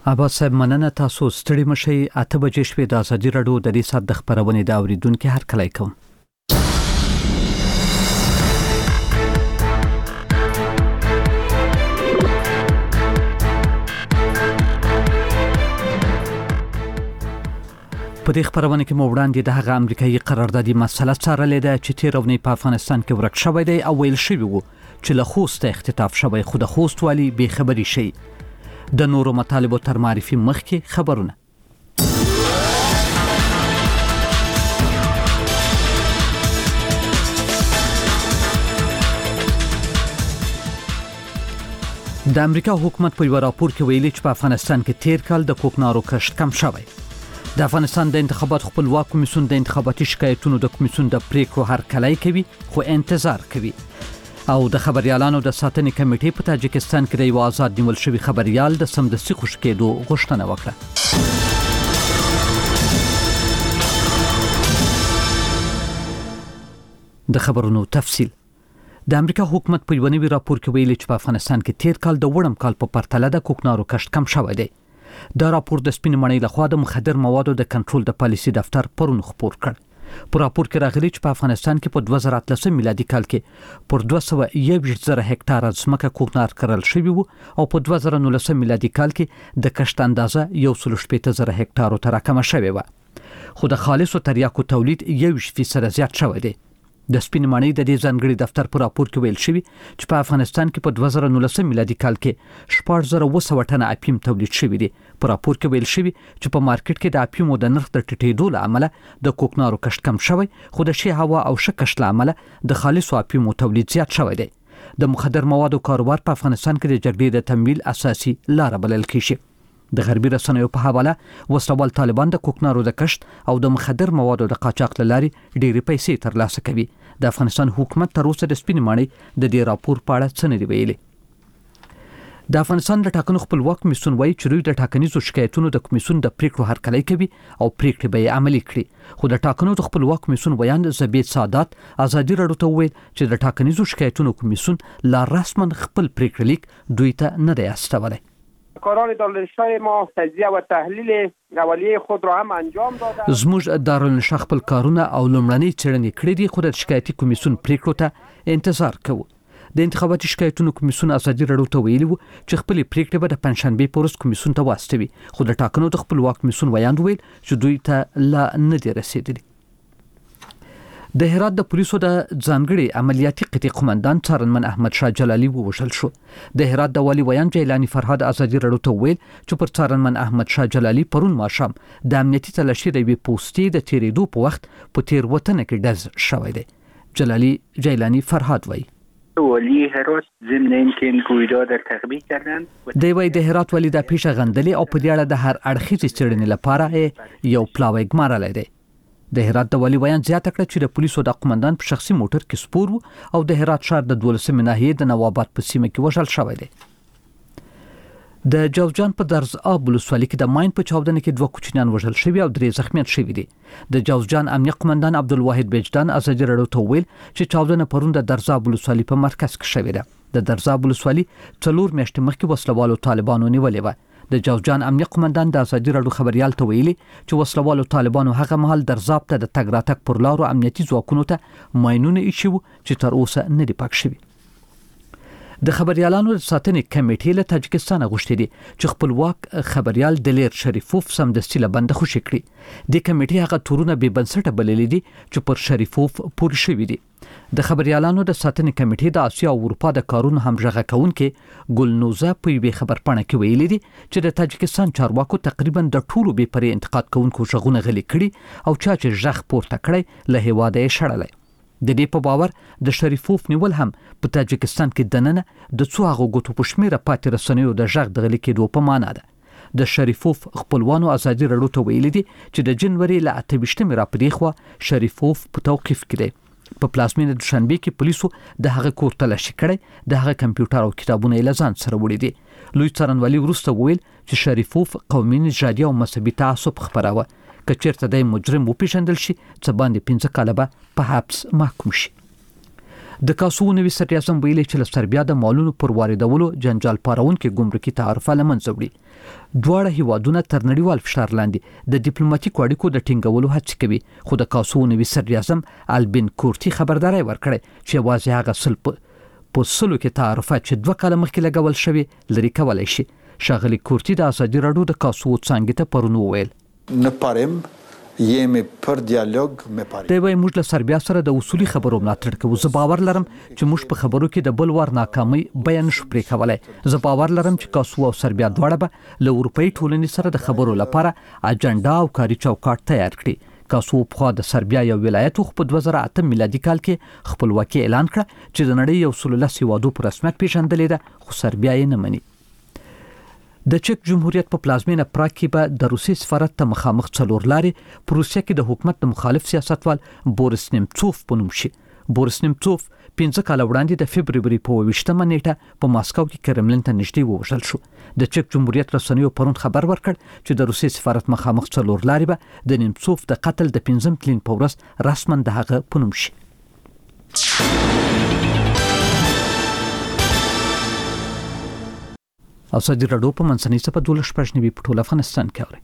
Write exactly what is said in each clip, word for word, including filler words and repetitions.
عباس صاحب مننه، تاسو ستړي مشئ. اته بجې شوې د ازادي راډیو د دې ساعت د خبرونې د اوریدونکو هر کله کوم. په دې خبرونه کې مو وړاندې د هغه امریکایي قراردادي مسله څارلې ده چې تیر اونۍ په افغانستان کې ورک شوی دی او ویل شوی وو چې له خوست اختطاف شوی، خو د خوست والی بې خبري شي. د نورو مطالبو تر معرفي مخکې خبرونه. د امریکا حکومت په یو راپور کې ویلي چې په افغانستان کې تیر کال د کوکنارو کښت کم شوی. د افغانستان د انتخابات خپلواک کمیسیون د انتخاباتي شکایتونو د کمیسیون د پریکړو هرکلی کوي، خو انتظار کوي. او د خبريالانو د ساتنې کمیټې په تاجکستان کې د یو آزاد نیول شوی خبريال د سمدستي خوش کېدو غوښتنه وکړه. د خبرونو تفصیل. د امریکا حکومت په یو نوي راپور کې ویلي چې په افغانستان کې تیر کال د وړم کال په پرتله د کوکنارو کښت کم شوی دی. دا راپور د سپین مړۍ لخوا د مخدر موادو د کنټرول د پالیسي دفتر پرون خپور کړ. په راپور کې راغلي چې په افغانستان کې په دوه زره اتلسم میلادي کال کې پر دوه سوه یو ویشت زره هکتار ځمکه کوکنار کرل شوی وو او په دوه زره نولسم میلادي کال کې د کښت اندازه یو سل شپېته زره هکتارو ته راکمه شوې وه، خو د خالصو تریاکو تولید یو ویشت فیصده زیات شوی دی. د سپین مړۍ د دې ځانګړي دفتر په راپور کې ویل شوی چې په افغانستان کې په دوه زره نولسم میلادي کال کې شپږ زره اوه سوه ټنه اپیم تولید شوی دی. په راپور کې ویل شوی چې په مارکیټ کې د اپیمو د نرخ د ټیټېدو له امله د کوکنارو کښت کم شوی، خو د ښې هوا او ښه کښت له امله د خالصو اپیمو تولید زیات شوی دی. د مخدر موادو کاروبار په افغانستان کې د جګړې د تمویل اساسي لار بلل کیږي. د غربي رسنیو په حواله وسلوال طالبان د کوکنارو د کښت او د مخدر موادو د قاچاق لاري ډېرې پیسې ترلاسه کوي. د افغانستان حکومت تر اوسه د سپین مړۍ د دې راپور په اړه څه نه دی ویلي. د افغانستان د ټاکنو خپلواک کمیسیون وایي چې دوی د ټاکنیزو شکایتونو د کمیسیون د پریکړو هرکلی کوي او پریکړې به یې عملي کړي، خو د ټاکنو د خپلواک کمیسیون ویاند زبید سادات ازادي راډیو ته وویل چې د ټاکنیزو شکایتونو کمیسیون لا رسما خپل پریکړه لیک دوی ته نه دی استولی. کاران دارالنشا ما تجزیه و تحلیل اولیه خود را هم انجام دادند. زموږ دارالنشا خپل کارونه او لومړنۍ څېړنې کړې دي، خو د شکایتي کمیسیون پریکړو ته انتظار کوو. د انتخاباتي شکایتونو کمیسیون ازادي راډیو ته ویلي وو چې خپلې پریکړې به د پنځشنبې په ورځ کمیسیون ته واستوي، خو د ټاکنو د خپلواک کمیسیون ویاند ویل چې دوی ته لا نه دي رسېدلي. د هرات د پولیسو د ځانګړي عملیاتي قطعې قومندان څارنمن احمد شاه جلالي ووژل شو. د هرات د والي ویاند جیلانی فرهاد ازادي راډیو ته ویل چې پر څارنمن احمد شاه جلالي پرون ماښام د امنیتي تلاشي د یوې پوستې د تیرېدو په وخت په تېروتنه کې ډز شوی دی. جلالي جیلانی فرهاد وایي والی هرات ضمن اینکه این رویداد را تقبیح کردند. دی وایي د هرات والي دا پیښه غندلې او په دې اړه د هر اړخیزې څېړنې لپاره یو پلاوی ګمارلی دی. د هرات د والي ویاند زیاته کړه چې د پولیسو د قومندان په شخصي موټر کې سپور وو او د هرات ښار د دولسمې ناحیې د نواباد په سیمه کې وژل شوی دی. د جوزجان په درز آب ولسوالۍ کې د ماین په چاودنه کې دوه کوچنیان وژل شوي او درې زخمیان شوي دي. د جوزجان امنیه قومندان عبدالواحد بجدان ازادي راډیو ته وویل چې چاودنه پرون د درز آب ولسوالۍ په مرکز کې شوې ده. د درز آب ولسوالۍ څلور میاشتې مخکې وسلوالو طالبانو نیولې وه. د جوزجان امنیه قومندان د ازادي راډیو خبريال ته ویلي چې وسلوالو طالبانو هغه مهال درزاب ته د تګ راتګ پر لارو امنیتي ځواکونو ته ماینونه ایښي وو چې تر اوسه نه دي پاک شوي. د خبريالانو د ساتنې کمیټې له تاجکستان غوښتي دي چې خپلواک خبريال دلیر شریفوف سمدستي له بنده خوشي کړي. د کمیټې هغه تورونه بې بنسټه بللي دي چې پر شریفوف پورې شوي دي. د خبريالانو د ساتنې کمیټې د اسیا او اروپا د کارونو همغږي کوونکې ګلنوزه په یوې خبرپاڼه کې ویلي دي چې د تاجکستان چارواکو تقریبا د ټولو بې پرې انتقاد کوونکو ژغونه غلي کړي او چا چې ژغ پورته کړی له هیواده یې شړلی. د دې په باور د شریفوف نیول هم په تاجکستان کې دننه د څو هغو ګوتو په شمېره پاتې رسنیو د ژغ د غلي کېدو په معنا ده. د شریفوف خپلوانو ازادي راډیو ته ویلي دي چې د جنوري له اته ویشتمې راپدې خوا شریفوف په توقیف کې دی. په پلازمینه دوشنبه کې پولیسو د هغه کور تلاشي کړی، د هغه کمپیوټر او کتابونه یې له ځان سره وړي دي. لوی څارنوالي وروسته وویل چې شریفوف قومي نژادي او مذهبي تعصب خپراوه. که چېرته د مجرم وپېژندل شي څه باندې پنځه کاله به په حبس محکوم شي. د کاسو نوي صدراعظم ویلي چې له سربیا د مالونو پر واردولو جنجال پارونکي ګمرکي تعرفه له منځه وړي. دواړه هیوادونه تر نړیوال فشار لاندې د ډیپلوماټیکو اړیکو د ټینګولو هڅه کوي، خو د کاسو نوي صدر اعظم البین کورټي خبرداري ورکړه چې واځي هغه سلپ په سلو کې تعرفات چې دوه کاله مخکې لګول شوی لري کولای شي. ښاغلي کورټي د ازادي راډیو د کاسو څنګه ته پرون وویل نه پارم یم پر ډیالوګ مې پاره دی وای موږ له سربیا سره د اصولي خبرو ملاتړ کوو. زه باور لرم چې موږ په خبرو کې د بل وار ناکامي بیان شو پرې کولای. زه باور لرم چې کاسو او سربیا دواړه به له اروپאי ټولنې سره د خبرو لپاره اجنډا او کاري چوکاټ تیار کړي. کاسو په د سربیا یو ولایت په دوه زره اته میلادي کال کې خپلواکي اعلان کړه چې د نړۍ یو سل لس هیوادو په رسمیت پیژندلې ده، خو سربیا یې نه مني. د چک جمهوریت په پلازمینه پراګ کې به د روسي سفارت ته مخامخ څلور لارې په روسیه کې د حکومت د مخالف سیاستوال بوریس نیمڅوف په نوم شي. بوریس نیمڅوف پنځه کال وړاندې د فبرवरी په ویشتمه نیټه په ماسکو کې کرملین ته نږدې ووژل شو. د چک جمهوریت رسنیو پرون خبر ورکړ چې د روسي سفارت مخامخ څلور لارې به د نیمڅوف د قتل د پنځم تلین په ورځ رسماً د هغه په نوم شي. ازادي راډیو په منځنۍ صفه دولس پښنوي په ټول افغانستان کې اوري.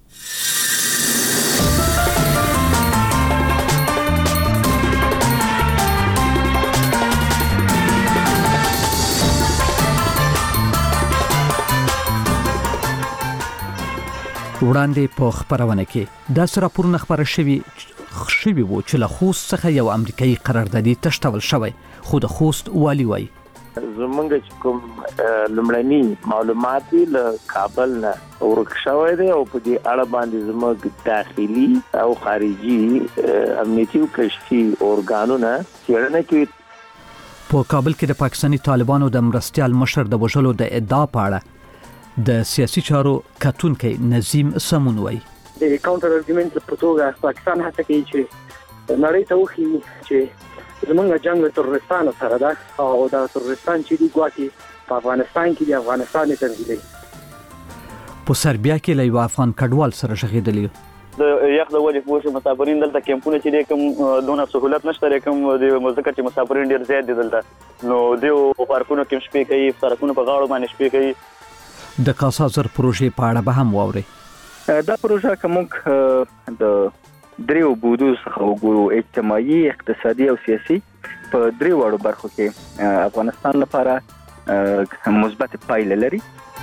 وړاندې په خبرونه کې دا سره پورن خبره شوی خشوي وو چې له خوست څخه یو امریکایي قراردادي تشتول شوی، خو د خوست والی وای زمونږ چې کوم لمړني معلومات له کابل نه ورکشاوي دي او په دې اړه باندې زموږ داخلي او خارجي امنیتي او کشفي اورګانونه څېړنه کوي. په کابل کې د پاکستاني طالبانو د مرستيال مشر د وژلو د ادعا په اړه د سیاسي چارو کتونکي نظیم سمون وای د کاونټر ارګومنت په توګه پاکستان هڅه کوي چې نړۍ ته وښيي چې زمونږ جنگ له ترورستانو سره ده او دا ترورستان چې دی ګواکې په افغانستان کې د افغانستان تنظیم په سربیا کې له افغان کډوال سره شغیدلی د یخ د وجه پوښ مسافرین دلته کیمپونه چې کوم دونه سہولت نشته کوم د مزکه چې مسافرین ډیر زیات دي دلته نو دیو پارکونو کې شپې کوي سرکونو په غاړو باندې شپې کوي. د کاسازر پروژې په اړه به هم واوري. دا پروژه کومه د دریو بودو څخه وګورو اجتماعي، اقتصادي او سیاسي په دریو وړو برخو کې افغانستان لپاره مثبت پایله لري.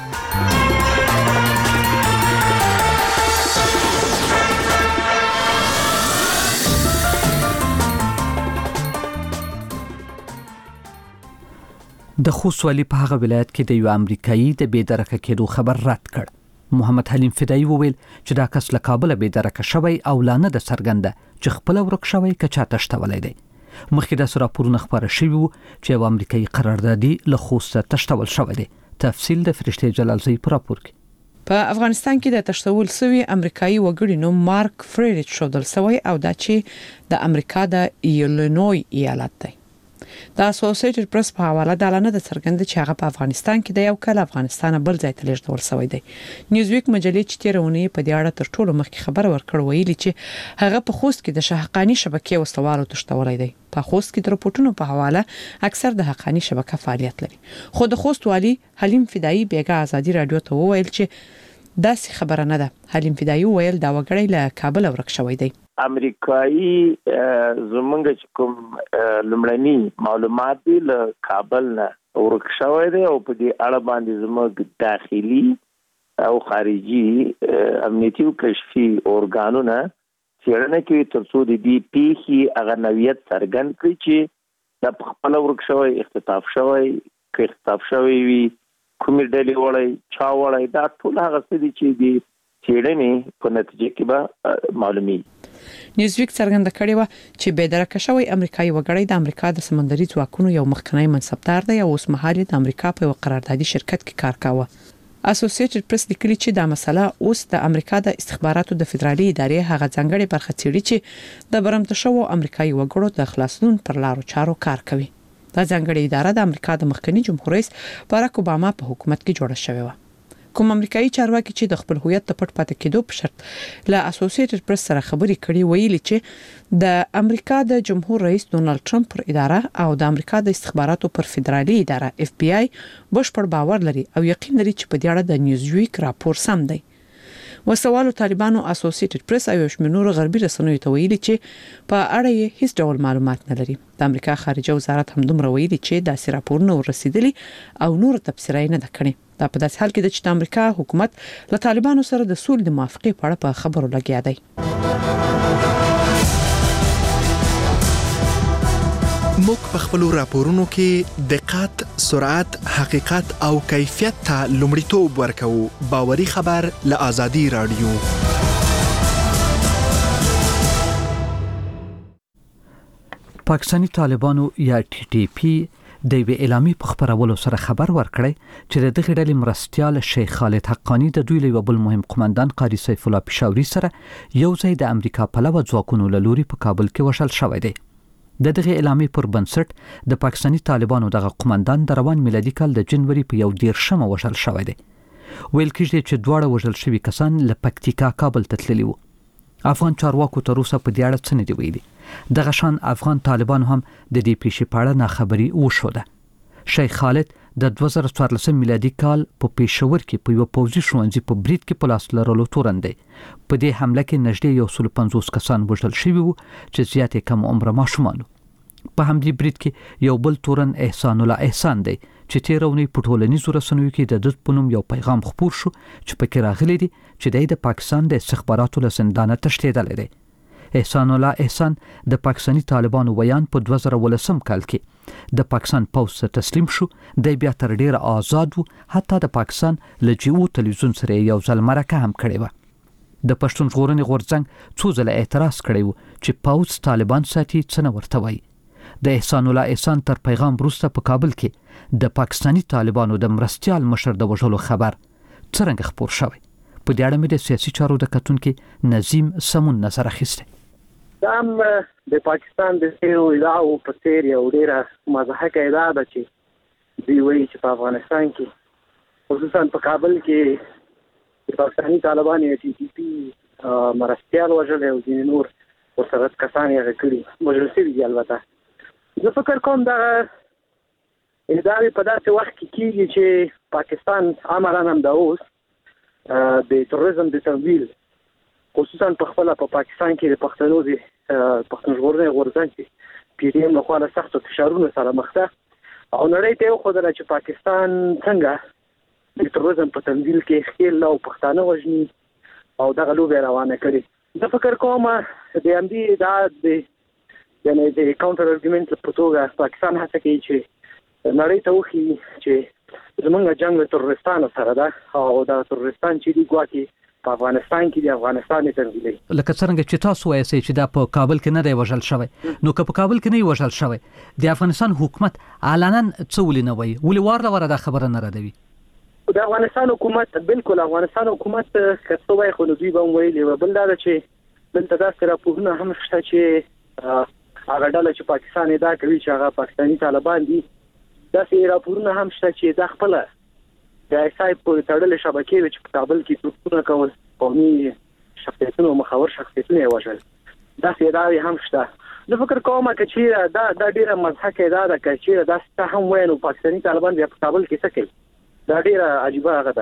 د خوست والی په هغه ولایت کې د یو امریکایي د بېدرکه کېدو خبر رد کړ. محمد حلیم فدایي وویل چې دا کس له کابل بېدرکه شوی او لا نه د څرګنده چې خپل ورک شوی کچا تشتولای دی. مخکې د راپورونه خبره شوی وو چې یو امریکایي قراردادي له خوست تشتول شوی دی. تفصیل د فرشته جلالزی په راپور کې. په افغانستان کې د تشتول سوي امریکایي وګړي نوم مارک فریډریچ شودل سوی او دا چې د امریکا د ایلینوی ایالت دی. د اسوسییټډ پریس په حواله د اعلان د څرګند چې هغه په افغانستان کې د یو کال افغانستان بل ځای ته لیږدول شوی دی. نیوزویک مجلې چې تیرونه په دې اړه تر ټولو مخکې خبر ورکړ ویلي چې هغه په خوست کې د شهقانی شبکې وسوالو تشتولای دی. په خوست کې د رپورټونو په حواله اکثر د حقانی شبکه فعالیت لري، خو د خوست والی حلیم فدایي بیګا ازادي رادیو ته وویل چې داسې خبره نه ده. حلیم فدایي ویل دا وګړی له کابل ورک شوی دی. امریکایي زمونږ چې کوم لمړني معلومات له کابل نه ورکشاوي دي او په دې اړه باندې زموږ داخلي او خارجي امنیتي او کشفي اورګانونه څېړنه کوي ترڅو د دې پیښې هغه نوعیت څرګند کړي چې د خپل ورکشاوي اختطاف شوی کې اختطاف شوی وي کومې ډلې وړي چا وړي دا ټول هغه څه دي چې د څېړنې په نتیجه کې به معلومي. نیوزویک څرګنده کړې و چې بېدرکه شوی امریکایي وګړی د امریکا د سمندري ځواکونو یو مخکنی منصبدار دی او اوس مهال د امریکا په قراردادي شرکت کې کار کاوه. اسوسییټډ پریس لیکلي چې دا مسله اوس د امریکا د استخباراتو د فدرالي ادارې هغه ځانګړي برخه څېړي چې د برمته شوو امریکایي وګړو د خلاصون پر لارو چارو کار کوي. دا ځانګړي اداره د امریکا د مخکنی جمهور رئیس باراک اوباما په حکومت کې جوړه شوې و. کوم امریکایي چارواکي چې د خپل هویت ته پټ پاتې کېدو په شرط له اسوسییټډ پریس سره خبرې کړې ویلي چې د امریکا د جمهور رئیس ډونالد ټرمپ پر اداره او د امریکا د استخباراتو پر فدرالي اداره اف بی آی بشپړ باور لري او یقین لري چې په دې اړه د نیوزویک راپور سم دی. وسوالو طالبانو اسوسییټډ پریس او شمنور غربي رسنیو ته ویلي چې په اړه یې هیڅ ډول معلومات نه لري. د امریکا خارجه وزارت هم دومره ویلي چې داسې راپورونه ورسېدلي او نور تفسیرای نه کړي. دا په داسې حال کې چې د امریکا حکومت له طالبانو سره د سولې د موافقې په اړه په خبرو لګیا دی. موږ په خپل راپورونو کې دقت، سرعت، حقیقت او کیفیت ته لومړیتوب ورکوو. باوري خبر له آزادي رادیو. پاکستانی طالبانو یا ټي ټي پی د وی اعلامي په خبرولو سره خبر ورکړی چې د دغه ډلې مرستيال شیخ خالد حقانی د دوی له بل مهم قومندان قاری سیف الله پېښوري سره یو ځای د امریکا په لور ځواکونو له لوري په کابل کې وشل شوی دی. د دغه اعلامي پر بنسټ د پاکستانی طالبانو دغه قومندان د روان میلادي کال د جنوري په یو دیرشمه وشل شوی دی. ویل کېږي چې دواړه وژل شوي کسان له پکتیکا کابل ته تللي وو. افغان چارواکو تر اوسه په دې اړه څه نه دی ویلي. دغه شان افغان طالبانو هم د دې پیښې په اړه ناخبري وشوده. شیخ خالد د دوه زره څوارلس میلادي کال په پېښور کې په یو پوځي ښوونځي په برید کې په لاس لرلو تورن دی. په دې حمله کې نږدې یو سل پنځوس کسان وژل شوي وو چې زیات کم عمره ماشومان. په همدې برید کې یو بل تورن احسان الله احسان دی چې تیرونی په ټولنیزو رسنیو کې د دد پونم یو پیغام خپور شو چې پکې راغلی دی چې د پاکستان د استخباراتو له زندانه تښتېدلی دی. احسان الله احسان د پاکستانی طالبانو ویان په دوه زره ولسم کال کې د پاکستان پوځ ته تسلیم شو. د بیا تر ډیره آزاد وو، حتی د پاکستان له جیو تلویزیون سره یو ځل مرکه هم کړې و. د پښتون ژغورنې غورځنګ څو ځله اعتراض کړی و چې پوځ طالبان ساتي څه نه ورته وایي. د احسان الله احسان تر پیغام وروسته په کابل کې د پاکستانی طالبانو د مرستيال مشر د وژلو خبر څرنګه خپور شوی. په دې اړه مې د سیاسي چارو د کتونکو نظیم سمون نظر اخیسته. دا هم د پاکستان د سیرو ادعاو په څیر یو ډیره مضحکه ادعا ده چې دوی وایي چې په افغانستان کې خصوصا په کابل کې د پاکستاني طالبانو ټي ټي پی مرستيال وژل او ځینې نور ورسره کسان یې کړي وژل شوي دي. البته زه فکر کوم دا ادعاوې په داسې وخت کې کېږي چې پاکستان عملاً هم د اوس د تروریزم د تمویل خصوصا په خپل په پاکستان کې د پښتنو د پښتون ژغورنې غورځنګ کې پی ډی ایم له خوا له سختو فشارونو سره مخ ده او نړۍ ته وښودله چې پاکستان څنګه د تروریزم په تمویل کې ښکېل او پښتانه وژني او دغه لوبې روانه کړي. زه فکر کوم د همدې دا د یعنې د کاونټر ارګومنټ په توګه پاکستان هڅه کوي چې نړۍ ته وښيي چې زمونږ جنګ له تروریستانو سره ده او دا تروریستان چې دي ګواکې په افغانستان کې د افغانستان تنظیمي. لکه څنګه چې تاسو وایئ چې دا په کابل کې نه دی وژل شوی، نو که په کابل کې نه وژل شوی د افغانستان حکومت علنا څه ولې نه وایي؟ ولې وار واره دا خبره نه ردوي؟ د افغانستان حکومت بالکل افغانستان حکومت کڅو وایي خو دوی به ویلي و. بل دا چې دلته داسې راپورونه هم شته چې هغه ډله چې پاکستان ادعا کوي چې هغه پاکستاني طالبان دي، داسې راپورونه هم شته چې دا خپل د ایسای په تړلې شبکې چې په کابل کې څوکونه کول قومي شخصیتونو مخاور شخصیتونه یې وژل. داسې ادعاوې هم شته. زه فکر کوم چې دا دا ډیره مضحکه ادعا ده چې دا څه هم وایي نو پاکستاني طالبان بیا په کابل کې څه کوي. دا ډیره عجیبه هغه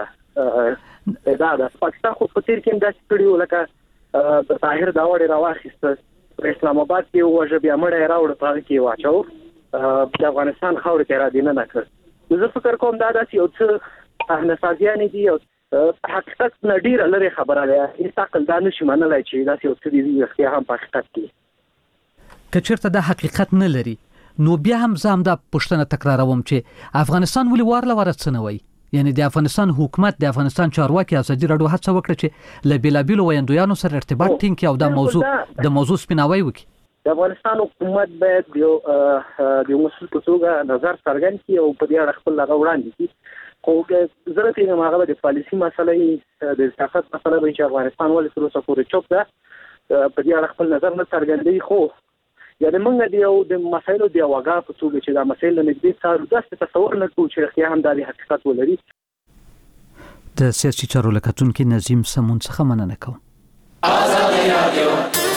ده ادعا ده. پاکستان خو په تیر کې هم داسې کړي وو لکه د طاهر داوړ راواخیسته په اسلام آباد کې وژه بیا مړی راوړه په هغه کې واچو د افغانستان خاورې ته را دینه نه کړ. زه فکر کوم دا داسې یو څه احنسازیانې دي او حقیقت نه ډیره لري خبره ده. هیڅ عقل دا نشي منلی چې داسې یو څه دي رښتیا هم په حقیقت کې. که چېرته دا حقیقت نه لري نو بیا هم زه همدا پوښتنه تکراروم چې افغانستان ولې وار له واره څه نه وایي؟ یعنی د افغانستان حکومت د افغانستان چارواکي ازادي راډیو هڅه وکړه چې له بېلابېلو ویاندویانو سره ارتباط ټینګ کړي او دا موضوع د موضوع سپیناوی وکړي. د افغانستان حکومت باید یو د مسؤل په توګه نظر څرګند کړي او په دې اړه خپل هغه وړاندې کړي. خو زه فکر کوم هغه د پالیسي مسلې د سیاست مسله به چې افغانستان ولې تر اوسه پورې چوپ ده په دې اړه خپل نظر نه څرګندوي. خو یعنې موږ د یو د مسایلو د یو واګه په توګه چې دا مسایل له نږدې څارو داسې تصور نه کوو چې رښتیا هم دا د حقیقت ولري. د سیاسي چارو لکتونکو نظیم سمون څخه مننه کوم. آزادي رادیو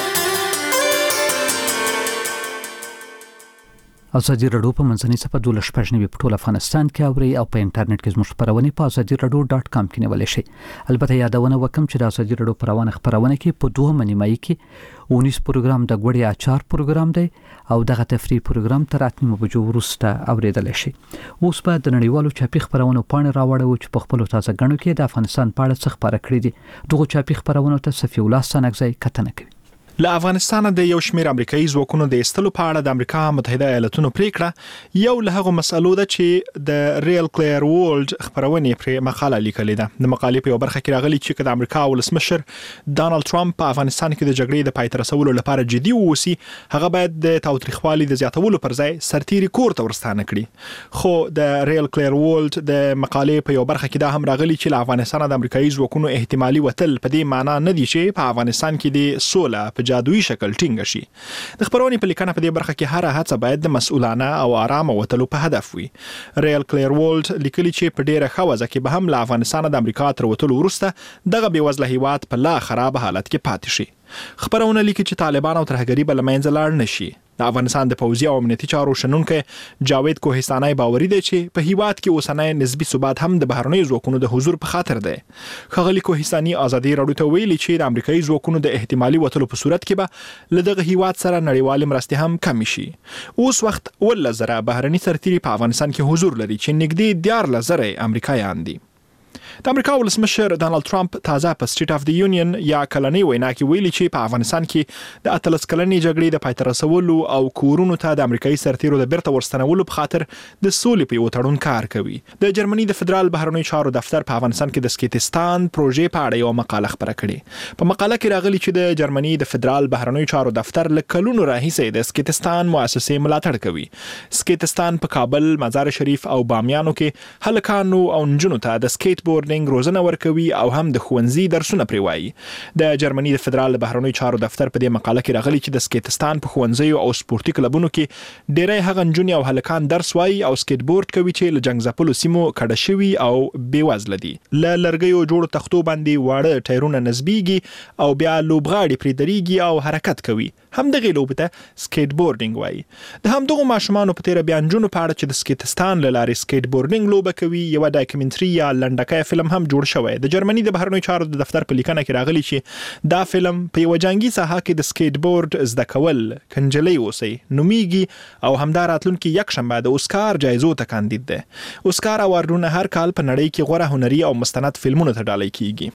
ازادي رادیو په منځنۍ صفحه دولس شپږ نوي په ټول افغانستان کې اوري او په انټرنیټ کې زموږ خبرونه په ازادي رادیو ډاټ کام کې نیول شي. البته یادونه وکم چې د ازادي رادیو پروانه خبرونه کې په دوه منیمای کې اونیس پروګرام د غوړی اچار پروګرام دی او دغه تفریح پروګرام تر اتنیمه بجو وروسته اوریدل شي. اوس په د نړیوالو چاپی خبرونه پاڼې راوړو چې په خپل تازه غنو کې د افغانستان په اړه څه خبره کړې دي. دغه چاپی خبرونه ته صفی الله سنگزای کتنه کوي. له افغانستان د یو شمېر امریکایي ځواکونو د ایستلو په اړه د امریکا متحده ایالاتونو پریکړه یو له هغه مسلو ده چې د ریل کلیر ورلد خبرونه پر مقاله لیکلې ده. د مقالې په یو برخه کې راغلي چې د امریکا ولسمشر ډانلډ ټرمپ په افغانستان کې د جګړې د پای ته رسولو لپاره جدي ووسی، هغه باید د تاوتریخوالي د زیاتولو پر ځای سرتیري کور ته ورستانه کړي. خو د ریل کلیر ورلد د مقالې په یو برخه کې دا هم راغلي چې له افغانستان د امریکایي ځواکونو احتمالي وتل په دې معنی نه دی چې په افغانستان کې د سوله جادویي شکل ټینګ شي. د خبرونې په لیکنه په دې برخه کې هر هڅه باید د مسؤلانه او آرام وتلو په هدف وي. ریل کلیر ورلد لیکلي چې په ډیره خوازه کې به هم له افغانستان د امریکا تر وتلو وروسته دغه بېوزله هیواد په لا خراب حالت کې پاتې شي. خبرونه لیکي چې طالبان او ترهګری بل منځ لاړ نشي. د افغانستان د پوځي او امنیتي چارو شنونکو جاوید کوهستاني باوري دی چې په هیواد کې اوسنۍ نسبی ثبات هم د بهرنیو ځواکونو د حضور په خاطر دی. خغلی کوهستاني ازادي رادیو ته ویلي چې د امریکایي ځواکونو د احتمالي وتلو په صورت کې به لدغه هیواد سره نړیوال مرستې هم کم شي. اوس وخت ول زره بهرني سرتیري په افغانستان کې حضور لري چې نږدې دیار لزره امریکایان دي. د امریکا ولسمشر ډانلډ ټرمپ تازه په سټیټ اف دی یونین یا کلنۍ وینا کې ویلي چې په افغانستان کې د اتلس کلنې جګړې د پای ته رسولو او کورونو ته د امریکایي سرتیرو د بیرته ورستنولو په خاطر د سولې په یو تړون کار کوي. د جرمني د فدرال بهرنیو چارو دفتر په افغانستان کې د سکیتستان پروژې په اړه یو مقاله خبره کړې. په مقاله کې راغلي چې د جرمني د فدرال بهرنیو چارو دفتر له کلونو راهیسې د سکیتستان مؤسسې ملاتړ کوي. سکیتستان په کابل، مزار شریف او بامیانو کې هلکانو او نجونو ته د سکیټ بورډینګ روزنه ورکوي او هم د ښوونځي درسونه پریوایي. د جرمني د فدرال بهرنیو چارو دفتر په دې مقاله کې راغلي چې د سکیتستان په ښوونځیو او سپورتي کلبونو کې ډېری هغه نجونې او هلکان درس وایي او سکیټ بورډ کوي چې له جنګ ځپلو سیمو کډه شوي او بېوزله دي. له لرګیو جوړو تختو باندې واړه ټایرونه نصبیږي او بیا لوبغاړي پرې درېږي او حرکت کوي. همدغه لوبه ته سکیټ بورډینګ وایي. د همدغو ماشومانو په تیر بیا نجونو په اړه چې د سکیتستان له لارې سکیټ بورډینګ لوبه کوي یو ډاکومنټري یا لنډکای فلم هم جوړ شوی. د جرمني د بهرنیو چارو د دفتر په لیکنه کې راغلي چې دا فلم په یو جنگي ساحه کې د سکیټ بورډ زده کول کنجلي اوسي نومیږي او همدار راتلونکي یک شنبه د اوسکار جایزو ته کاندید دی. اوسکار اوارډونه هر کال په نړۍ کې غوره هنري او مستند فلمونو ته ډالۍ کیږي.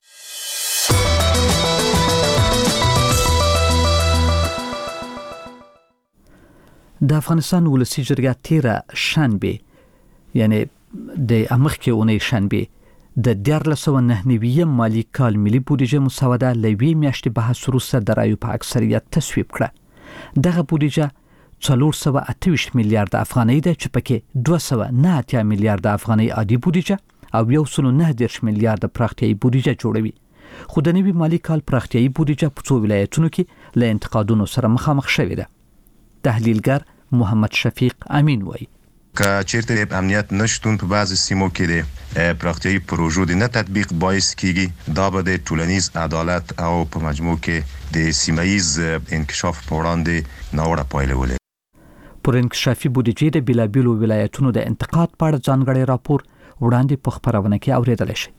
د افغانستان ولسی جرګه تیره شنبه یعنی د امخکې اونۍ شنبه د دیارلس سوه نهه نوي مالی کال ملي بودیجه مسوده لوي میاشتې بحث وروسته د رایو په اکثریت تصویب کړه. دغه بودیجه څلور سوه اته ویشت میلیارډ افغانۍ ده چې پکې دوه سوه نه اتیا میلیارډ افغانۍ عادي بودیجه او یو سل نه دېرش میلیارډ پراختیایي بودیجه جوړوي. خو د نوي مالی کال پراختیایي بودیجه په څو ولایتونو کې له انتقادونو سره مخامخ شوې ده. تحلیلګر محمد شفیق امین وایي که چیرته امنیت نشتون په بعض سیمو کې د پراختیایي پروژو د نه تطبیق باعث کیږي دا به د ټولنیز عدالت او په مجموع کې د سیمایي انکشاف په وړاندې ناوړه پایلې ولري. پر انکشافي بودیجې د بېلابېلو ولایتونو د انتقاد په اړه ځانګړی راپور وړاندې په خبرونه کې اوریدل شي.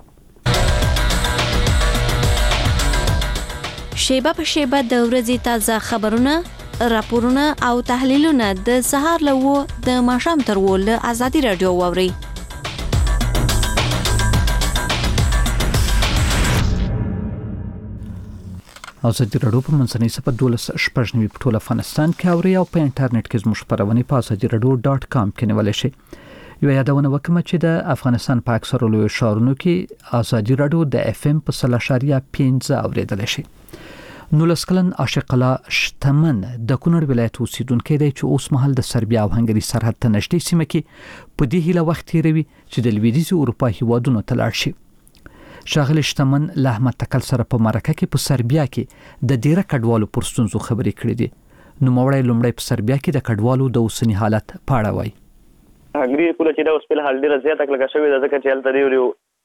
شیبه په شیبه د ورځې تازه خبرونه، راپورونه او تحلیلونه د سهار له و د ماښام تر و له ازادي رادیو واوري. ازادي رادیو په منځنۍ صفحه دولس شپږ نوي په ټول افغانستان کې اوري او په انټرنیټ کې زموږ خبرونه په ازادي رادیو ډاټ کام کې نیول شي. یو یادونه وکم چې د افغانستان په اکثرو لویو ښارونو کې ازادي رادیو د اف ام په سل اشاریه پنځه اوریدل شي. نولس کلن عاشق الله شتمن د کونړ ولایت اوسیدونکی دی چې اوس مهال د سربیا او هنګري سرحد ته نږدې سیمه کې په دې هیله وخت تیروي چې د لویدیځ اروپا هیوادونو ته لاړ شي. شاغلی شتمن له احمد تکل سره په مرکه کې په سربیا کې د ډیره کډوالو پر ستونزو خبرې کړې دي. نوموړی لومړی په سربیا کې د کډوالو د اوسني حالت په اړه وایي. هنګري پوله چې دا اوس په حال ډیره زیاته کلګه شوې ده ځکه چې هلته ډېر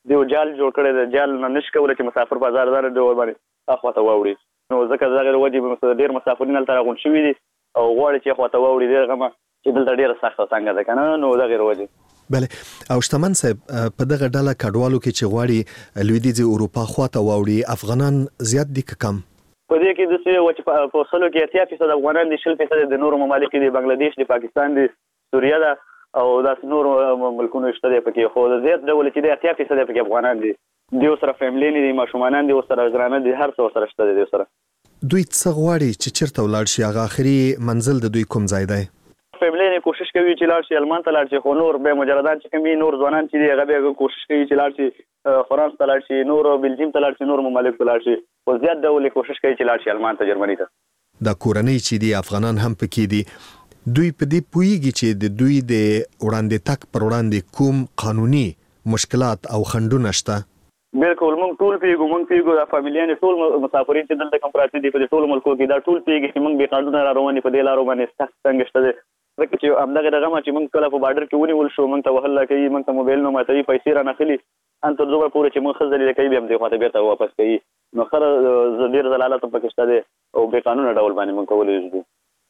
دیو جال جوړ کړی دی، جال نه نش کوله چې مسافر په هزار هزار ډول باندې اخواته واوړي. نو ځکه دغه وجې ډېر مسافرین هلته راغونډ شوي دي او غواړي چې اخواته واوړي، ډېر غمه چې دلته ډېره سخته څنګه ده که نه. نو دغې وجې بله. او شتمن صاحب په دغه ډله کډوالو کې چې غواړي لویدیځې اروپا خواته واوړي، افغانان زیات دي که کم؟ په دې کې داسې وه چې په سلو کې اتیا فیصد افغانان دي، شل فیصد د نورو ممالکو دي، بنګلادیش دي، پاکستان دي، سوریه ده او داسې نور ملکونو شته دی پکې. خو د زیات ډول چې دی اتیا فیصد پکې افغانان دي. دوی سره فیملي دي، ماشومانان دي، سره ګرانه دي، هر څه سره شته دی سره. دوی څه غواړي چې چیرته ولاړ شي؟ هغه آخري منزل د دوی کوم ځای دی؟ فیملی نه کوشش کوي چې لاړ شي المان ته لاړ شي، خو نور به مجردان چې کوي، نور ځوانان چې دي هغه به کوشش کوي چې لاړ شي فرانس ته لاړ شي، نور بلجیم ته لاړ شي، نور ممالک ته لاړ شي. خو زیات ډول کوشش کوي چې لاړ شي المان ته، جرمني ته. د کورنۍ چې دي افغانان هم پکې دي، دوی په دې پوهیږي چې د دوی د وړاندې تک پر وړاندې کوم قانوني مشکلات او خنډونه شته؟ بالکل موږ ټول پیږو، موږ پیږو د فامیلیان ټول مسافرین چې دلته کوم پراته دي په ټول ملکو کې، دا ټول پیږي چې موږ به قانون را رواني په دې لارو باندې سخت څنګه شته. ځکه چې همدغه دغه ما چې موږ کله په بارډر کې ونیول شو، موږ ته وهله کوي، موږ ته موبایل نه ماتوي، پیسې را نخلي، ان تر دومره پورې چې موږ ښه ذلیله کوي، بیا هم دې خواته بېرته واپس کوي. نو خره ډېر ضلالت هم پکې شته دی او بې قانونه ډول باندې موږ کولی شو.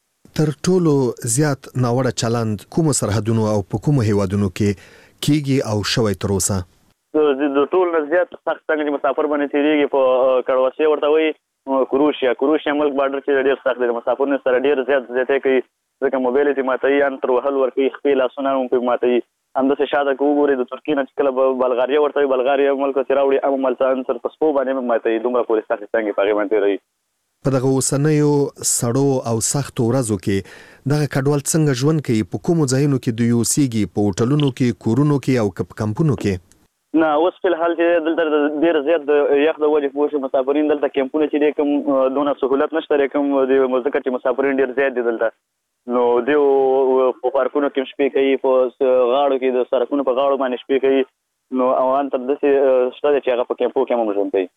تر ټولو زیات ناوړه چلند کومو سرحدونو او په کومو هیوادونو کې کیږي او شوی تر اوسه؟ د ټول نه زیات سخت څنګه چې مسافر باندې تېرېږي په کړوسۍ ورته وایي کروشیا کروشیا ملک بارډر چې ډېر سخت دی، د مسافرینو سره ډېر زیات زیاتۍ کوي، ځکه موبایل یې ماتوي، ان تر وهل ورکوي، خپې لاسونه هم پرې ماتوي. همداسې شاته که وګورئ د ترکیې نه چې کله بلغاریا ورته وایي، بلغاریا ملک چې راوړي هم همالته ان تر په سپو باندې هم ماتوي، دومره پورې سختې څنګې په هغې باندې تېروي. په دغه اوسنیو سړو او سختو ورځو کې دغه کډوال څنګه ژوند کوي؟ په کومو ځایونو کې دوی اوسېږي؟ په هوټلونو کې، کورونو کې او که په کمپونو کې؟ نه اوس فی الحال چې دلته ډېر زیات د یخ د وجې پوه شو مسافرین دلته کیمپونه چې دی کوم دونه سهولت نشته دی، کوم د ځکه چې مسافرین ډېر زیات دي دلته. نو دیو په پارکونو کې شپې کوي، په غاړو کې د سړکونو په غاړو باندې شپې کوي. نو او ان تر داسې شته دی چې هغه په کیمپو کې هم ژوند کوي.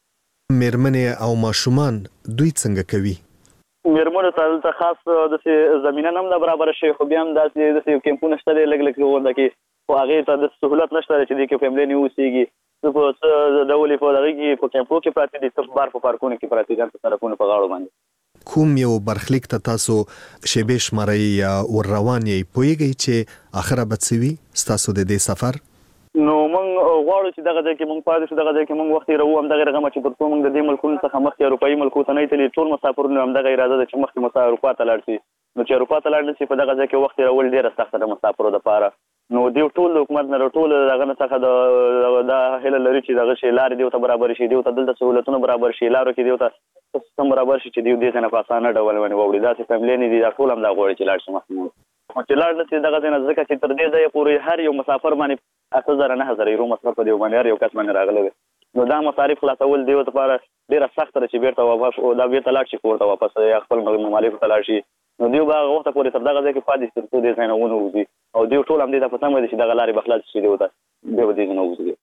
مېرمنې او ماشومان دوی څنګه کوي؟ مېرمنو ته دلته خاص داسې زمینه نه هم ده برابره شوې، خو بیا هم داسې داسې کیمپونه شته دی لږ لږ غونډه کې، خو هغې ته داسې سهولت نشته دی چې دې کې فیملی نه اوسېږي. څه په څه ډول یې په دغې کې په کیمپو کې پراته دي، څه بار په پارکونو کې پراته دي، په سړکونو په غاړو باندې. کوم یو برخلیک ته تاسو شیبې شمارئ یا ور روان یې، پوهېږئ چې اخره به څه وي ستاسو د دې سفر؟ نو موږ غواړو چې دغه ځای کې موږ پاتې شو، دغه ځای کې موږ وخت تېروو، همدغه رقمه چې تر څو موږ د دې ملکونو څخه مخکې اروپایي ملکو ته نه یې تللي، ټول مسافرونو همدغه اراده ده چې مخکې مسافر اروپا ته لاړ شي. نو چې اروپا ته لاړ نه شي، په دغه ځای کې وخت تېرول ډېره سخته ده مسافرو دپاره. نو دیو ټول د حکومت نه ټول دغه نه څخه د دا هیله لري چې دغه شي لارې دیو ته برابر شي، دیو ته دلته سهولتونه برابر شي، لارو کې دیو ته سیستم برابر شي چې دیو دې څه نه په اسانه ډول باندې واوړي. داسې فیملی نه دي، دا ټول هم دا غواړي چې لاړ شي مخکې. چې لاړ نه شي دغه ځای نه، ځکه چې تر دې ځایه پورې هر یو مسافر باندې اته زره نه هزاره یورو مصرف په دیو باندې هر یو کس باندې راغلی دی. نو دا مصارف خلاصول دیو لپاره ډېره سخته ده چې بېرته واپس دا بېرته لاړ شي کور ته واپس یا خپل ممالکو ته لاړ شي. نو دیو به هغه وخته پورې تر دغه ځای کې پاتې شي تر څو دې ځای نه ونه وځي، او دیو ټول هم دې ته په تمه دي چې دغه لارې به خلاص شي، دیو ته بیا به دې ځای نه وځي.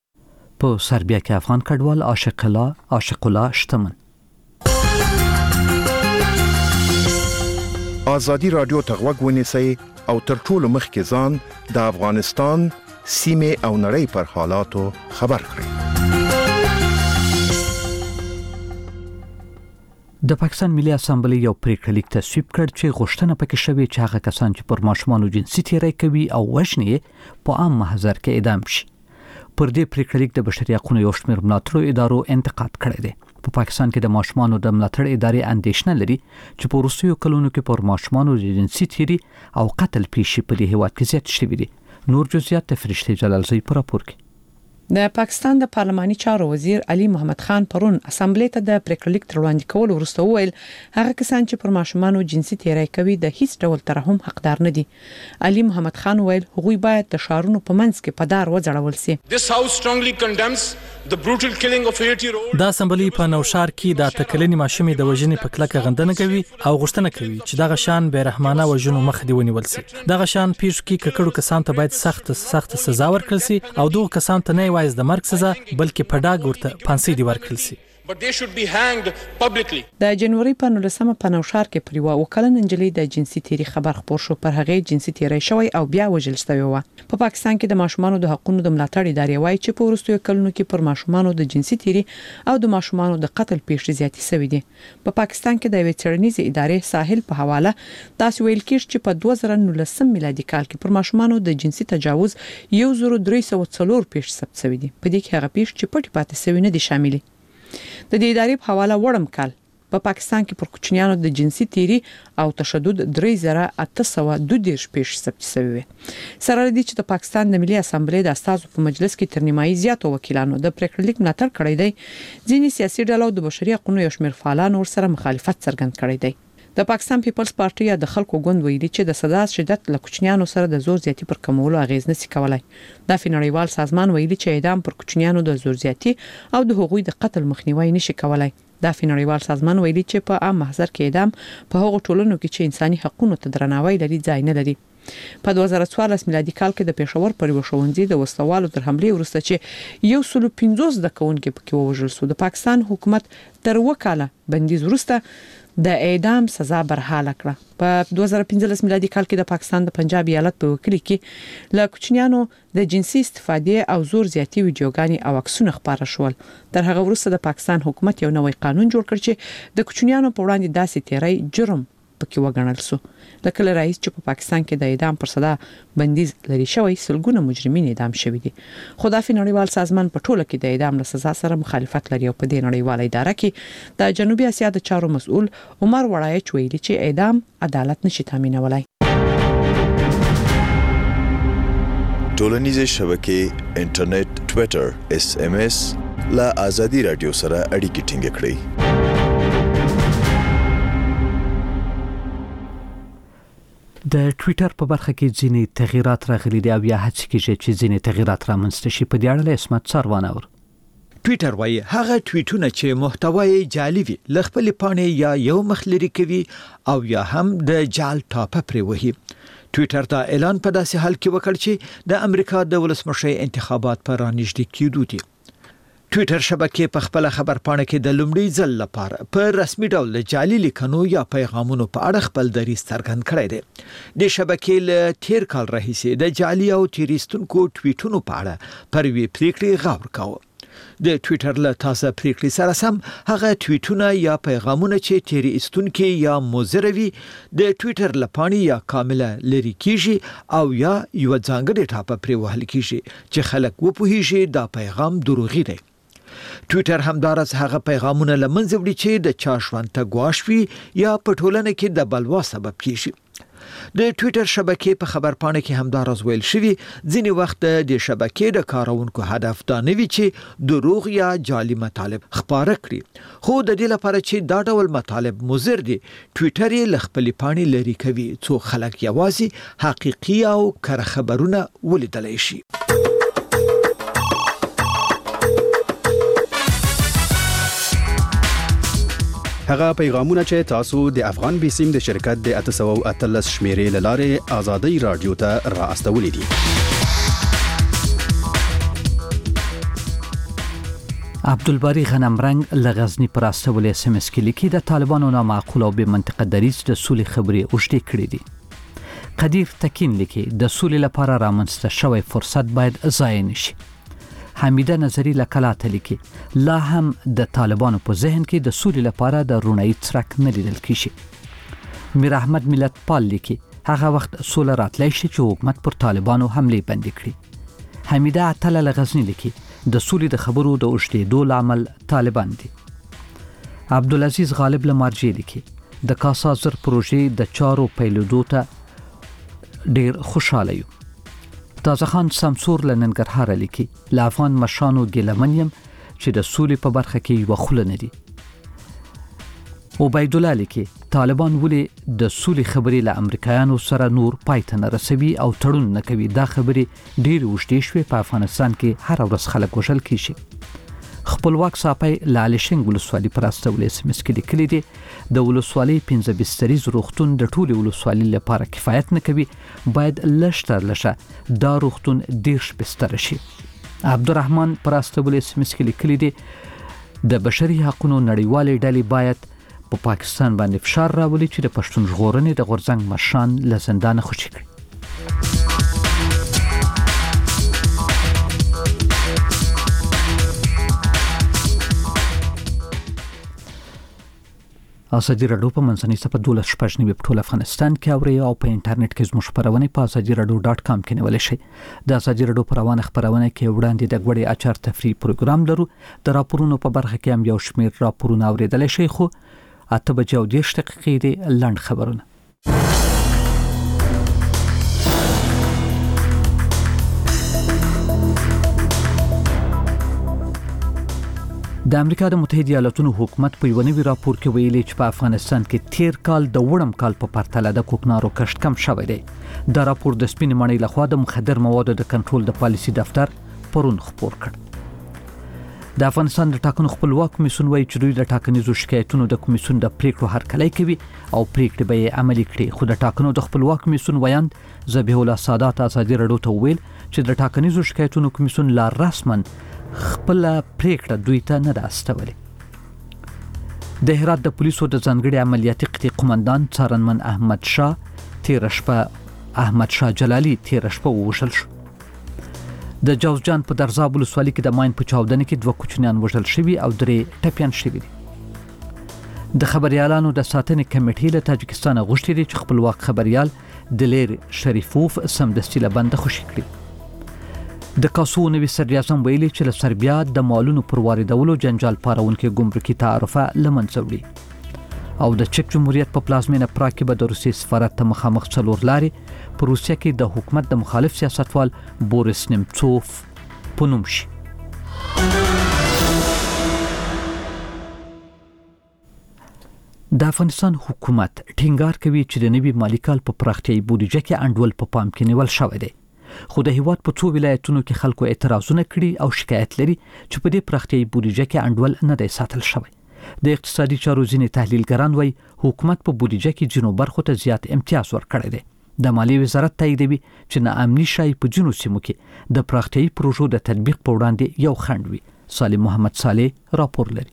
په سربیا کې افغان کډوال عاشق الله عاشق الله شتمن. ازادي رادیو ته غوږ ونیسئ او تر ټولو مخکې ځان د افغانستان سیمې او نړۍ پر حالاتو خبر کړئ. د پاکستان ملي اسامبلې یو پریکړه لیک تصویب کړ چې غوښتنه پکې شوې چې هغه کسان چې پر ماشومانو جنسي تیری کوي او وژني په عام محضر کې اعدام شي. پر دې پریکړه لیک د بشري حقوقو یو شمېر ملاتړو ادارو انتقاد کړی دی. په پاکستان کې د ماشومانو د ملاتړ ادارې اندېښنه لري چې په وروستیو کلونو کې پر ماشومانو جنسي تیری او قتل پیښې په دې هیواد کې زیات شوي دي. نور جزئیات د فرشته جلالزی په راپور کې. د پاکستان د پارلماني چارو وزیر علي محمد خان پرون اسامبلې ته د پریکړه لیک تر وړاندې کول وروسته وویل هغه کسان چې پر ماشومانو جنسي تیری کوي د هیڅ ډول ترحم حقدار نه دي. علي محمد خان وویل هغوی باید د شارونو په منځ کې په دار وځړول شي. This house strongly condemns the brutal killing of eight year old. دا اسامبلې په نوشار کې د تکلنې ماشومې د وژنې په کلکه غندنه کوي او غوښتنه کوي چې دغه شان بې رحمانه وژنو مخ دی ونیول شي. دغه شان پیښو کې ککړو کسان ته باید سخت سخت سزا ورکړل شي او دغه کسان ته نه وایي د مرګ سزا بلکې په ډاګ ورته پانسي دی ورکړل شي. but they should be hanged publicly. د جنوري په نولسمه په نوشهر کې پر یوه وکلن انجلۍ د جنسي تیری خبر خپور شو. پر هغه جنسي تیری شوی او بیا وژل شوی و. په پاکستان کې د ماشومانو د حقوقو د ملاتړ ادارې وایي چې په وروستیو کلونو کې پر ماشومانو د جنسي تیری او د ماشومانو د قتل پیښې زیاتې شوې دي. په پاکستان کې د یوې څېړنیزې ادارې ساحل په حواله تاسو ویل کېږي چې په دوه زره نولسم میلادي کال کې پر ماشومانو د جنسي تجاوز یو زر درې سوه څلور پیښې ثبت شوې دي. په دې کې هغه پیښې چې پټې پاتې شوې نه دي شامل. د دې ادارې په حواله وړم کال په پاکستان کې پر کوچنیانو د جنسي تیری او تشدد درې زره اته سوه دوه دیرش پیښې ثبت شوې. سره دې چې د پاکستان د ملي اسامبلې د استازو په مجلس کې تر نیمایي زیاتو وکیلانو د پریکړه لیک ملاتړ کړی دی، ځینې سیاسي ډلو د بشري حقوقو یو شمېر فعالانو ورسره مخالفت څرګند کړی دی. د پاکستان پیپلز پارټي یا د خلکو ګوند ویلي چې د سزا شدت له کوچنیانو سره د زور زیاتی پر کمولو اغیز نشي کولای. د نړیوال سازمان ویلي چې اعدام پر کوچنیانو د زور زیاتی او د حقوقي د قتل مخنیوي نشي کولای. د نړیوال سازمان ویلي چې په عام محضر کې اعدام په هغو ټولنو کې چې انساني حقوقو ته درناوی لري ځای نه لري. په دوه زره څوارلس میلادي کال کې د پېښور پر یو ښوونځي د وسلوالو تر حملې وروسته چې یو سل پنځوس د کوونکو پکې ووژل شو، د پاکستان حکومت تر وکاله بندیز وروسته د اعدام سزا برحاله کړه. په دوه زره پنځلس میلادي کال کې د پاکستان د پنجاب ایالت په وکیل کې له کوچنیانو د جنسي استفادې او زور زیاتی ویډیوګانې او عکسونه خپاره شول. تر هغه وروسته د پاکستان حکومت یو نوی قانون جوړ کړ چې د کوچنیانو په وړاندې داسې تیری جرم پکې وګڼل شو. لکه رئیس چې په پاکستان کې د اعدام پر صدا بندیز لري شوی سلګونه مجرمین اعدام شوي دي. خو د نړیوال سازمان په ټوله کې د اعدام له سزا سره مخالفت لري او په دې نړیواله اداره کې د جنوبي اسیا د چارو مسؤل عمر وړایچ ویلي چې اعدام عدالت نشي تامینولای. ټولنیزې شبکې انټرنیټ، ټوئیټر، اس ام اس لا ازادي رادیو سره اړیکې ټینګ کړئ. د ټوئیټر په برخه کې ځینې تغیرات راغلي دي او یا هڅه کیږي چې ځینې تغیرات رامنځته شي. په دې اړه اسمت سروانه ور ټوئیټر وایي هغه ټویټونه چې محتوای جعلي وي لخپل پاڼې یا یو مخلري کوي او یا هم د جعل ټاپه پرې وهي. ټوئیټر دا اعلان په داسې حال کې وکړ چې د امریکا د ولسمشر انتخابات پر رانږدې کېدو دي. ټوئیټر شبکې په خپل خبر پاڼه کې د لومړي ځل لپاره په رسمي ډول جعلي لیکنو یا پیغامونو په اړه خپل دریځ څرګند کړی دی. د شبکې له تیر کال راهیسې د جعلي او تیریستونکو ټویټونو په اړه پر وی پریکړې غور کاوه. د ټوئیټر له تازه پریکړې سره سم هغه ټویټونه یا پیغامونه چې تیریستونکو یا مزروي د ټوئیټر لپاره یا کامله لري کیږي او یا یو ځانګړي ټاپه پرې وهل کیږي چې خلک وپوهیږي دا پیغام دروغي دی. ټوئیټر همدارس هغه پیغامونه لمنځه وړي چې د چا ژوند ته ګواښ وي یا په ټولنه کې د بلوا سبب کیږي. د ټوئیټر شبکې په خبر پاڼه کې همدارس ویل شوی ځینې وخت د شبکې د کارونکو هدف دا نه وي چې دروغ یا جعلي مطالب خپاره کړي، خو د دې لپاره چې دا ډول مطالب مضر دي ټوئیټر یې خپل پاڼې لري کوي څو خلک یوازې حقيقي او کره خبرونه ولیدلی شي. هغه پیغامونه چې تاسو د افغان بیسیم د شرکت د اته سوه او اتلس شمیرې لاره آزادۍ رادیو ته را استولې دي. عبدالباری غنمرنګ لغزنی پر استولې اس ام اس کې لیکي د طالبانو نامعقول او بې منطقه دریځ د سولې خبرې اوشتې کړې دي. قدیر تکین لیکي د سولې لپاره رامنځته شوی فرصت باید ضایع نشي. حمیده نظری لکلاته لیکي لا هم د طالبانو په ذهن کې د سولې لپاره د رونی څرک نه لیدل کیږي. میر احمد ملت پال لیکي هغه وخت سوله راتلی شي چې حکومت پر طالبانو حمله بند کړي. حمیده عتله لغزنی لیکي د سولې د خبرو د اوشتېدو لامل طالبان دي. عبدالعزیز غالب لمارجی لیکي د کاسا زر پروژې د چارو پیلودو ته ډیر خوشاله یو. تازه خان سمسور لننګرهار لیکي لا افغان مشانو ګلمنیم چې د سولې په برخه کې یو خل نه دي. عبید الله لیکي طالبان ولې د سولې خبرې له امریکایانو سره نور پایته نه رسوي او تړون نه کوي. دا خبرې ډېر وشتې شوې په افغانستان کې هر ورځ خلک وژل کیږي. خپلواک صاحب لالشنګ ولسوالۍ پر استولې اس ام اس کې لیکلي دي د ولسوالۍ پنځه بستریز روغتون د ټولې ولسوالۍ لپاره کفایت نه کوي، باید لشتر لشه دا روغتون دیرش بستر شي. عبدالرحمن پر استولې اس ام اس کې لیکلي دي د بشري حقوقو نړیوالې ډلې باید په پا پاکستان باندې فشار راولي چې د پښتون ژغورنې د غورځنګ مشران له زندانه خوشي کړي. ازادي راډیو په منځنۍ صفحه دولس شپږ نیو په ټول افغانستان کې اوري او په انټرنیټ کې زموږ خبرونه په ازادي راډیو ډاټ کام کې نیول شي. د ازادي راډیو پر روانه خبرونه کې وړاندې د غوړې اچار تفریح پروګرام لرو. د راپورونو په برخه کې هم یو شمېر راپورونه اوریدل شي خو اته بجې او دېرش دقیقې د لنډ خبرونه. د امریکا د متحده ایالاتونو حکومت په یو نوي راپور کې ویلي چې په افغانستان کې تیر کال د وړم کال په پرتله د کوکنارو کښت کم شوی دی. دا راپور د سپین مړی لخوا د مخدر موادو د کنټرول د پالیسي دفتر پرون خپور کړ. د افغانستان د ټاکنو خپلواک کمیسیون وایي چې دوی د ټاکنیزو شکایتونو د کمیسیون د پریکړو هرکلی کوي او پریکړې به یې عملي کړي. خو د ټاکنو د خپلواک کمیسیون ویاند ذبیح الله سادات ازادي راډیو ته ویل چې د ټاکنیزو شکایتونو کمیسیون لا رسما خپل پریکړه دوی ته نه راستولې. د هرات د پولیسو د ځانګړي عملیاتي قطعي قومندان څارنمن احمد شاه تیر شپه احمد شاه جلالي تیر شپه ووژل شو. د جوزجان په درزاب ولسوالۍ کې د ماین په چاودنه کې دوه کوچنیان وژل شوي او درې ټپیان شوي دي. د خبريالانو د ساتنې کمیټې له تاجکستان غوښتي دي چې خپلواک خبريال دلیر شریفوف سمدستي له بنده خوشي کړي. د کاسو نوي صدراعظم ویلي چې له سربیا د مالونو پر واردولو جنجال پارونکو ګمرکي تعرفه لمنځه وړي او د چک جمهوریت په پلازمینه پراګ کې به د روسیې سفارت ته مخامخ څلور لاري په روسیه کې د حکومت د مخالف سیاستوال بوریس نیمڅوف په نوم شي. د افغانستان حکومت ټینګار کوي چې د نوي مالی کال په پراختیايي بودیجه کې انډول په پام کې نیول شوی دی. خو د هیواد په څو ولایتونو کې خلکو اعتراضونه کړي او شکایت لري چې په دې پراختیايي بودیجه کې انډول نه دی ساتل شوی. د اقتصادي چارو ځینې تحلیلګران وایي حکومت په بودیجه کې جنو برخو ته زیات امتیاز ورکړی دی. د مالیې وزارت تاییدوي چې ناامني شای په جنو سیمو کې د پراختیايي پروژو د تطبیق په وړاندې یو خنډ وي. سالم محمد صالح راپور لري.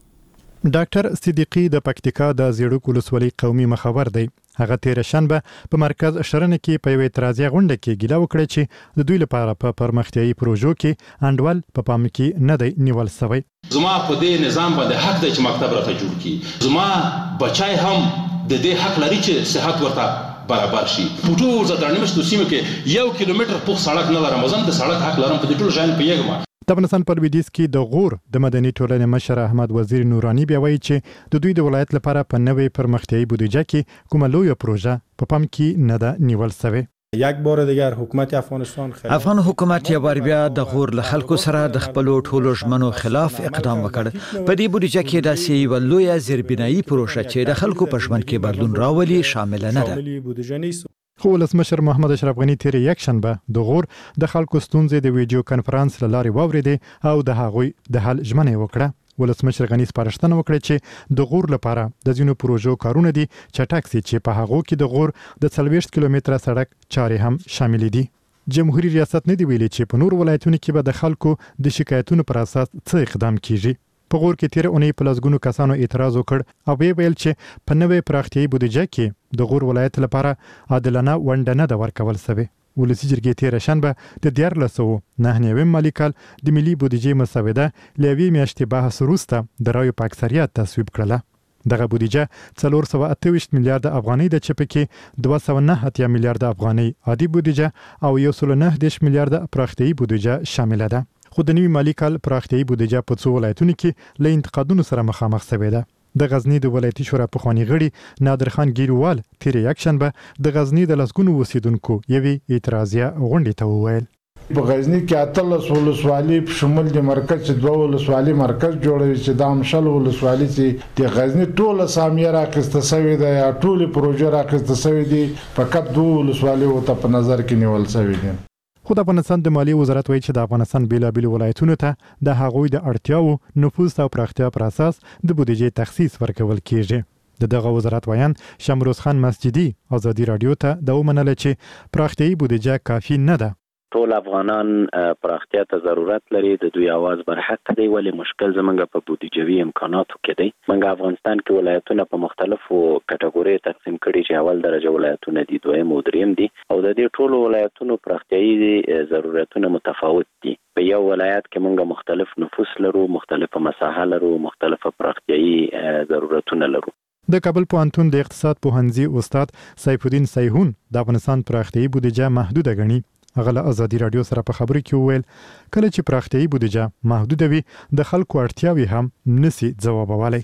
ډاکټر صدیقی د پکتیکا د زیړوک ولسوالۍ قومي مخاور دی. هغه تیر شنبه په مرکز شرنه کې په یوه اعتراضي غونډه کې ګیله وکړه چې د دوی لپاره په پرمختیايي پروژو کې انډول په پام کې نه دی نیول شوی. زما په دې نظام باندې حق دی چې مکتب راته جوړ کړي. زما بچای هم د دې حق لري چې صحت ورته برابر شي. په ټول ځدانمشتو سیمه کې یو کیلومتر پوخ سړک نه لرم. زم د سړک حق لرم په دې ټول ځای په یګم. د افغانستان پر ویدیس کې د غور د مدني ټولنې مشر احمد وزیر نورانی بیا وایي چې د دوی د ولایت لپاره په نوې پرمختیايي بودیجه کې کومه لویه پروژه په پام کې نه ده نیول شوی. یک بار دیگر حکومت افغانستان خلاف افغان حکومت یو بار بیا د غور له خلکو سره د خپل ټولو ژمنو خلاف اقدام وکړ. په دې بودیجه کې د سیو لویه زیربنایي پروژه چې د خلکو په ژوند کې بدلون راولي شامل نه ده. خو ولسمشر محمد اشرف غنی تیر یک شنبه د غور د خلکو ستونزې د ویډیو کانفرنس لارې واوریدې او د هغوی د حل ژمنه وکړه. ولسمشر غنی سپارښتنه وکړه چې د غور لپاره د ځینو پروژو کارونه دي چټک سي چې په هغو کې د غور د څلوېښت کیلومتره سړک چارې هم شامل دي. جمهوریت ریاست نه دی ویلي چې په نور ولایتونو کې به د خلکو د شکایتونو پر اساس څه اقدام کیږي. په غور کې تیر اونۍ په لسګونو کسانو اعتراض وکړ او ویل چې په نوې پراختیايي بودیجه کې د غور ولایت لپاره عادلانه ونډه نه ده ورکول شوې. ولسی جرګې تیر شنبه د دیارلس سوه نهه نوي مالی کال د ملي بودیجې مسوده لوي میاشتې بحث وروسته د رایو په اکثریت تصویب کړله. دغه بودیجه څلور سوه اته ویشت میلیارډ افغانۍ د چې پکې دوه سوه نه اتیا میلیارډ افغانۍ عادي بودیجه او یو سل نه دېرش میلیارډ پراختیايي بودیجه شامل ده. خو د نوي مالی کال پراختیايي بودیجه په څو ولایتونو کې له انتقادونو سره مخامخ شوې ده. د غزنی د ولایتي شورا پخوانی غړي نادر خان ګیروال تیر یک شنبه د غزنی د لسګونو اوسیدونکو یوې اعتراضیه غونډې ته وویل په غزنی کې اتلس ولسوالۍ په شمول د مرکز چې دوه ولسوالۍ مرکز جوړوي چې د امشل ولسوالۍ چې د غزنی ټوله سامیه راخسته شوې ده یا ټولې پروژې راخسته شوې دي فقط دوه ولسوالۍ ته په نظر کې نیول شوې دي. خو د افغانستان د مالیې وزارت وایي چې د افغانستان بیلابېلو ولایتونو ته د هغوی د اړتیاو نفوذ او پراختیا پر اساس د بودیجې تخصیص ورکول کیږي. د دغه وزارت ویان شمروز خان مسجدي ازادي رادیو ته دا ومنله چې پراختیايي بودیجه کافي نه ده. ټول افغانان پراختیا ته ضرورت لري، د دوی आवाज برحق دی، ولی مشکل زمونږ په بودیجوي امکاناتو کې دی. موږ افغانستان کې ولایتونه په مختلفو کټګوري تقسیم کړي چې اول درجه ولایتونه دي، دویم او دریم دي، او د دې ټولو ولایتونو پراختیايي ضرورتونه متفاوت دي. په یو ولایت کې موږ مختلف نفوس لرو، مختلفه مساحه لرو، مختلفه پراختیايي ضرورتونه لرو. د کابل پوهنتون د اقتصاد پوهنځي استاد سیف الدین سیهون د افغانستان پراختیايي بودیجه محدوده غني. هغه له ازادي رادیو سره په خبرو کې وویل کله چې پراختیايي بودیجه محدوده وي د خلکو اړتیاوي هم نسی ځوابوالي.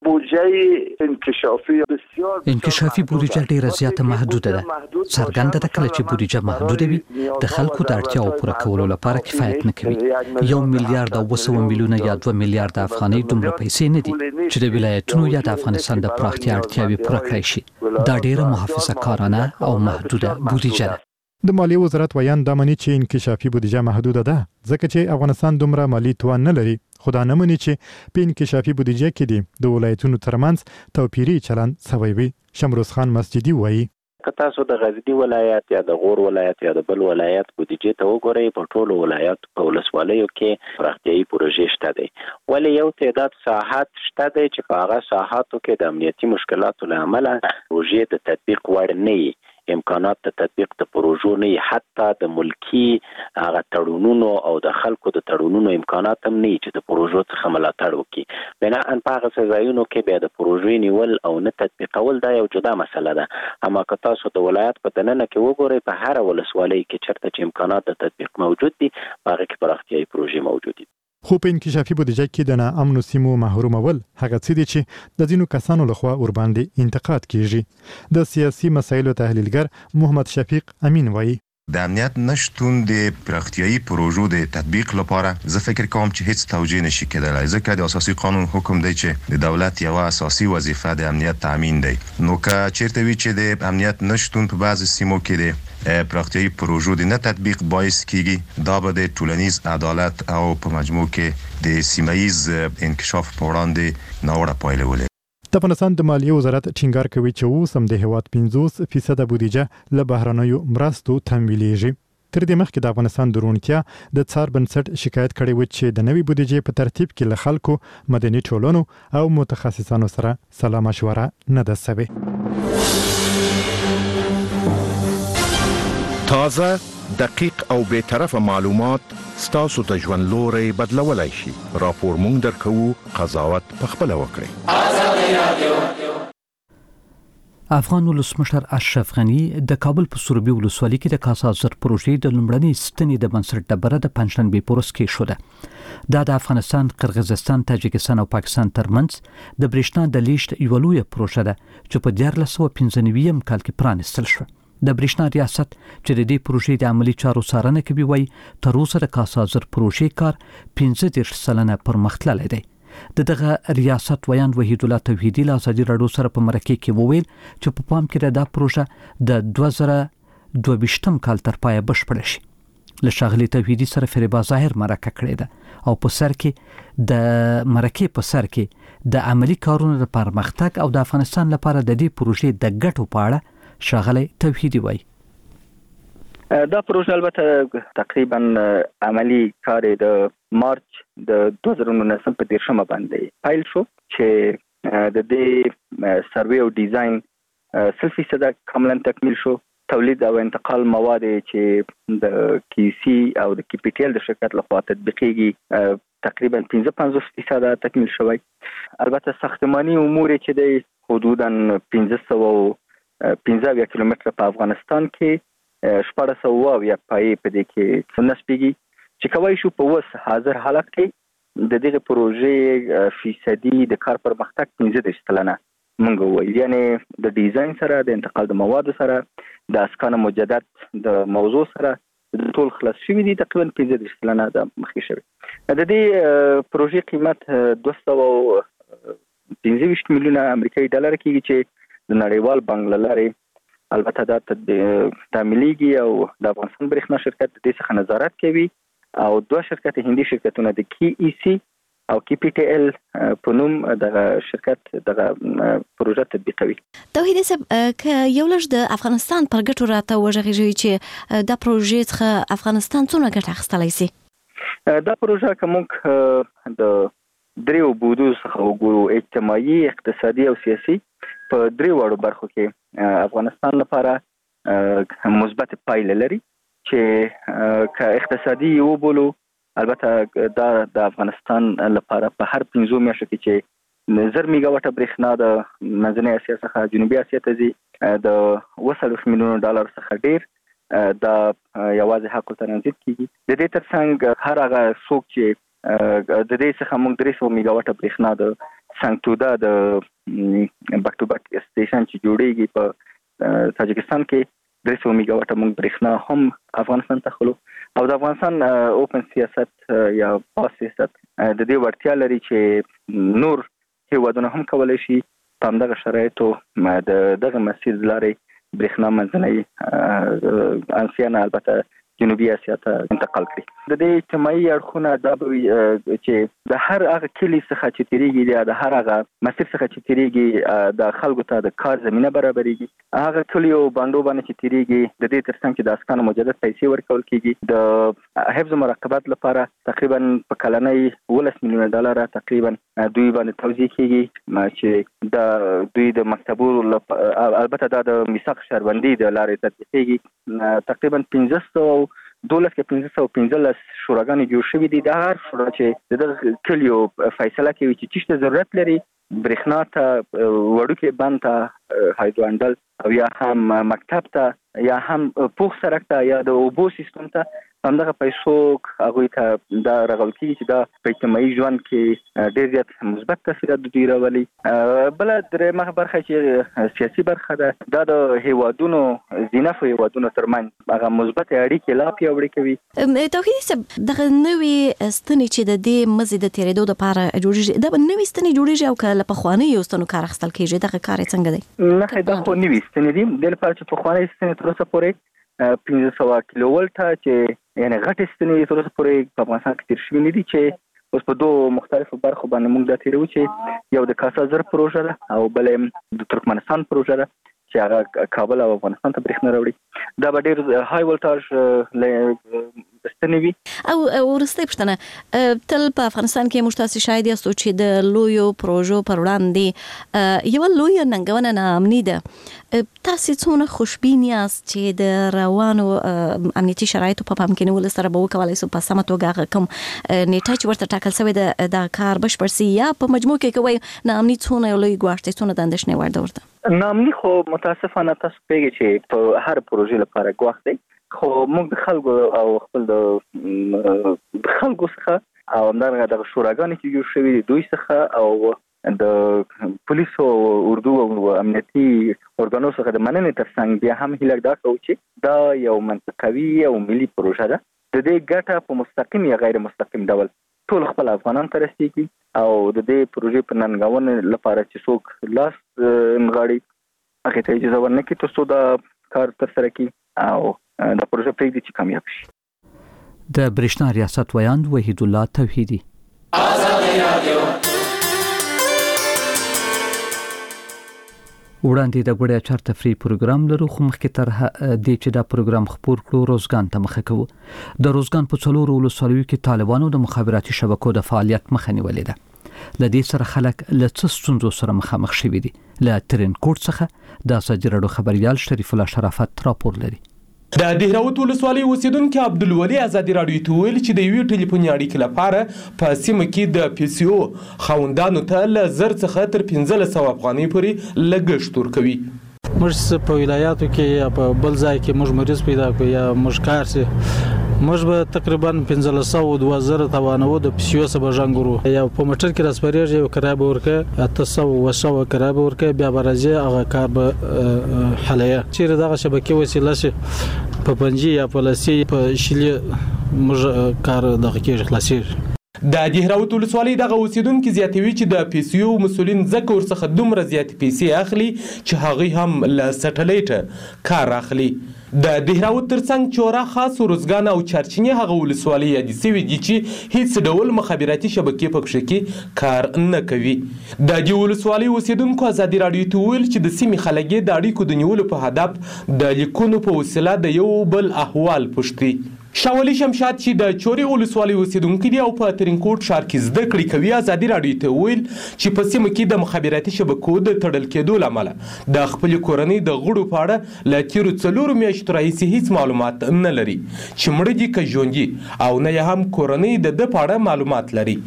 بودجه انکشافي بسیار انکشافي بودجه ډیره زیاته محدوده ده. څرګنده ده کله چې بودجه محدوده وي د خلکو د اړتیاو پوره کولو لپاره کفایت نه کوي. یو میلیارډ او وسو میلیونه یا دوه میلیارډ افغانۍ دومره پیسې نه دي چې د ولایتونو یا د افغانستان د پراختیا اړتیاوي پوره کړي شي. دا ډیره محافظه کارانه او محدوده بودجه ده. د مالیې وزارت ویان دا مني چې انکشافي بودیجه محدوده ده ځکه چې افغانستان دومره مالی توان نه لري. خو دا نه مني چې په انکشافي بودیجه کې دي د ولایتونو ترمنځ توپیري چلند سوی وي. شمروز خان مسجدي وایي که تاسو د غزنی ولایت یا د غور ولایت یا د بل ولایت بودیجه ته وګورئ، په ټولو ولایت په ولسوالیو کې پراختیايي پروژې شته دي، ولی یو تعداد ساحات شته دي چې په هغه ساحاتو کې د امنیتي مشکلاتو له امله پروژې د تطبیق وړ نه وي، امکانات د تطبیق د پروژو نه، حتی د ملکی هغه تړونونو او د خلکو د تړونونو امکانات هم نه چې د پروژو څخه ملاتړ وکړي. بناءً په هغه ځایونو کې بیا د پروژې نیول او نه تطبیقول دا یو جدا مسله ده. اما که تاسو د ولایت په دننه کې وګورئ، په هر ولسوالۍ کې چېرته چې امکانات د تطبیق موجود دي، په هغه کې پراختیايي پروژې موجود دي. خو په انکشافي بودیجه کې د ناامنو سیمو محرومول هغه څه دي چې د ځینو کسانو لخوا ورباندې انتقاد کیږي. د سیاسي مسایلو تحلیلګر محمد شفیق امین وایي د امنیت نشټون د پراختیايي پروژو د تطبیق لپاره زه فکر کوم چې هیڅ توجیه نشي کېدلای، ځکه د اساسي قانون حکم دی چې د دولت یو اساسي وظیفه د امنیت تامین دی. نو که چیرته وی چې د امنیت نشټون په بعضي سیمو کې د پراختیايي پروژو د نه تطبیق باعث کیږي، دا به د ټولنیز عدالت او په مجموع کې د سیمایي انکشاف په وړاندې ناوړه پایلې ولري. د افغانستان د مالیې وزارت ټینګار کوي چې اوس هم د هیواد پنځوس فیصد بودیجه له بهرنیو مرستو تمویلېږي. تر دې مخکې د افغانستان د روڼتیا د څار بنسټ شکایت کړی و چې د نوې بودیجې په ترتیب کې له خلکو، مدني ټولنو او متخصصانو سره سلا مشوره نه ده سوې. تازه، دقیق او بے طرفه معلومات ستاسو ته ژوند لوري بدلولای شي. راپور مونږ درکو، قضاوت پخپل وکړئ. افغان ولسمشر اشرف غنی د کابل په سروبي ولسوالۍ کې د کاسا زر پروژې د لومړنۍ ستنې د بنسټ ډبره د پنځشنبه پورس کې شوه. دا د افغانستان، قرغیزستان، تاجکستان او پاکستان ترمنځ د برېښنا د لیږد یو لوی پروژه ده چې په دیار لسو پنځه نوي کال کې پرانستل شو. د برېښنا ریاست چې د دې پروژې د عملی چارو څارنه کوي وایي تر اوسه د کاسا زر پروژې کار پنځه دېرش سلنه پرمختللی دی. د دغه ریاست ویان وحید الله توحیدی له ازادي رادیو سره په مرکه کې وویل چې په پام کې دا پروژه د دوه زره دوه ویشتم کال تر پایه بشپړه شي. له ښاغلي توحیدی سره فریبا ظاهر مرکه کړې ده او په سر کې د مرکه په سر کې د عملی کارونو د پرمختګ او د افغانستان لپاره د دې پروژې د ګټو په اړه ښاغلي توحیدی وایي دا پروژه البته تقریبا عملی کار د مارچ د دوه زره نولسم په دیرشمه باندې فایل شو چې د دې سروې او ډیزاین سل فیصد کاملا تکمیل شو. تولید او انتقال مواد چې د کیسی او د کیپیټل د شرکت لخوا تطبیقيږي تقریبا پنځه پنځوس فیصد تکمیل شوی. البته ساختماني امور چې د حدودا پنځه سوه پنځه کیلومتر په افغانستان کې شپږ سوه او یا پای په دې کې نسبیږي چې کوي شو په وس حاضر حالت کې د دغه پروژې فیصدي د کار پرمختګ پنځه دېرش سلنه مونږ وایي، یعنی د ډیزاین سره، د انتقال د موادو سره، د اسکان مجدد د موضوع سره د ټول خلاص شوی دي تقریبا پنځه دېرش سلنه د مخکې شوی. د دې پروژې قیمت دوه سوه پنځه ویشت میلیونه امریکایي ډالر کېږي چې د نړیوال بانک له لارې البته دا تعمیلیږي او د افغانستان برېښنا شرکت د دې څخه نظارت کوي او دوه شرکت هندي شرکتونه د کی ای سی او کی پی ټی ال په نوم د شرکت د پروژه تطبیقوي. توحید صاحب ک یو لږ د افغانستان پر ګټو راته وژغږي چې د پروژې څخه افغانستان څونه ګټه اخیستلای شي؟ دا پروژه کوم د دریو بودو څخه وګورو، اجتماعي، اقتصادي او سیاسي، په دریو وړو برخو کې افغانستان لپاره مثبت پایله لري چې که اقتصادي وبولو، البته دا د افغانستان لپاره په هر پنځو میاشتو کې چې زر میگاواټه برېښنا د منځنۍ اسیا څخه جنوبي اسیا ته ځي د اوه څلوېښت میلیونو ډالر څخه ډېر دا یوازې حق الترانزیت کېږي. د دې ترڅنګ هر هغه څوک چې د دې څخه موږ درې سوه میگاواټه برېښنا د سنګتودا د بک ټو بک سټیشن چې جوړېږي په تاجکستان کې درې سوه میگاواټه موږ برېښنا هم افغانستان ته خلو، او د افغانستان اوپن سیاست یا پاس سیاست د دې وړتیا لري چې نور هیوادونه هم کولی شي په همدغه شرایطو د دغه مسیر لارې برېښنا منځنۍ اسیا نه البته جنوبي اسیا ته انتقال کړي. د دې اجتماعي اړخونه دا به چې د هر هغه کلي څخه چې تیریږي یا د هر هغه مسیر څخه چې تیریږي د خلکو ته د کار زمینه برابرېږي. هغه کلیو باندو باندې چې تیریږي د دې ترڅنګ چې د اسکانو مجدد پیسې ورکول کېږي، د حفظ مراقبت لپاره تقریبا په کلنۍ اوولس میلیونه ډالر تقریبا دوی باندې توزیع کېږي چې د دوی د مکتبونو البته دا د میثاق شهربندي د لارې تطبیقېږي. تقریبا پنځه سوه دولس کې پنځه سوه پنځلس شوراګانې جوړ شوي دي. دا هر شورا چې د دغه کلیو فیصله کوي چې څه ته ضرورت لري، برېښنا ته، وړوکې بند ته، هایدرو انډل او یا هم مکتب ته یا هم پوخ سړک ته یا د اوبو سیستم ته، همدغه پیسو هغوی ته دا رغول کېږي چې دا په اجتماعي ژوند کې ډېر زیات مثبت تاثیرات د دوی راولي. بله درېیمه برخه چې سیاسي برخه ده، دا د هیوادونو ځینفو هیوادونو ترمنځ هغه مثبت اړیکې لا پیاوړې کوي. توحید صاحب دغه نوې ستنې چې د دې مزې د تېرېدو دپاره جوړېږي، دا به نوې ستنې جوړېږي او که له پخوانیو ستنو کار اخیستل کېږي؟ دغه کار یې څنګه دی؟ نه، دا خو نوې ستنې دي. دې لپاره چې پخوانۍ ستنې تر اوسه پورې پنځه سوه کیلو ولټه چې یعنې غټې ستنې تر اوسه پورې په افغانستان کې تېر شوي نه دي، چې اوس په دوه مختلفو برخو باندې موږ دا تېروو چې یو د کاسا زر پروژه ده او بل د ترکمنستان پروژه ده چې هغه کابل او افغانستان ته برېښنا راوړي. دا به ډېر های ولټاژ ستنې وي. او وروستۍ پوښتنه، تل په افغانستان کې موږ تاسې شاهد یاستو چې د لویو پروژو پر وړاندې یوه لویه ننګونه ناامني ده. تاسې څومره خوشبین یاست چې د روانو امنیتي شرایطو په پام کې نیولو سره به وکولی سو په سمه توګه هغه کوم نیټه چې ورته ټاکل شوې ده دا کار بشپړ سي، یا په مجموع کې کوئ ناامني څونه یو لوی ګواښ دی، څونه د اندېښنې وړ ده ورته؟ ناامني خو متاسفانه تاسو پوهېږئ چې په هر پروژې لپاره ګواښ دی، خو موږ د خلکو او خپل د خلکو څخه او همدارنګه دغه شوراګانې چې جوړ شوي دي دوی څخه او د پولیسو اردو او امنیتي ارګانو څخه د مننې ترڅنګ بیا هم هیله دا کوو چې دا یو منطقوي او ملي پروژه ده. د دې ګټه په مستقیم یا غیر مستقیم ډول ټول خپل افغانان ته رسیږي او د دې پروژې په ننګونې لپاره چې څوک لاس نغاړي هغې ته اجازه ورنکړي تر څو دا کار ترسره کړي او دا پروژه پرېږدي چې کامیاب شي. د برېښنا ریاست ویاند وحید الله توحیدي. وړاندې د ګوړې اچار تفریح پروګرام لرو، خو مخکې تر دې چې دا پروګرام خپور کړو روزګان ته مخه کوو. د روزګان په څلورو ولسوالیو کې طالبانو د مخابراتي شبکو د فعالیت مخه نیولې ده. له دې سره خلک له څه ستونزو سره مخامخ شوي دي. له ترینکوټ څخه د ازادي راډیو خبریال شریف الله شرافت راپور لري. د دهراوت ولسوالۍ اوسیدونکي عبدالولي ازادي راډیو ته ویل چې د یوې ټلیفوني اړیکې لپاره په سیمه کې د پی سی او خاوندانو ته له زر څخه تر پنځلس سوه افغانۍ پورې لګښت ورکوي. موږ په ولایاتو کې یا په بل ځای کې موږ مریض پیدا کړو یا موږ کار سي موږ به تقریبا پنځلس سوه دوه زره توانو د پی سی او سره ژغورو یا په موټر کې راسپریږي یو کرای به ورکه اته سوه و سوه کرای به ورکه بیا برازي هغه کار به حلیا چیرې دغه شبکې وسیله شي په پنځه یا په لسی په شلی موږ کار دغه کې خلاصي. د دهراوت ولسوالۍ دغه اوسیدونکي زیاتوي چې د پی سی او مسولین ځکه ورڅخه دومره زیات پیسې اخلي چې هغوی هم له سټلایټ کار اخلي. د دهراوت ترڅنګ چوره خاص روزګان او چارچینې هغه ولسوالۍ یادې سوي دي چې هیڅ ډول مخابراتي شبکې پکښې کې کار نه کوي. د دې ولسوالۍ اوسیدونکو ازادي راډیو ته وویل چې د سیمې خلک یې د اړیکو د نیولو په هدف د لیکونو په وسیله د یو بل احوال پوښتي. شاولي شمشاد چې د چورې ولسوالۍ اوسیدونکي دي او په ترینکوټ ښار کې زده کړې کوي ازادي راډیو ته وویل چې په سیمه کې د مخابراتي شبکو د تړل کېدو له امله د خپلې کورنۍ د غړو په اړه له تېرو څلورو میاشتو راهیسې هیڅ معلومات نه لري چې مړه دي که ژوندي او نه یې هم کورنۍ د ده په اړه معلومات لري.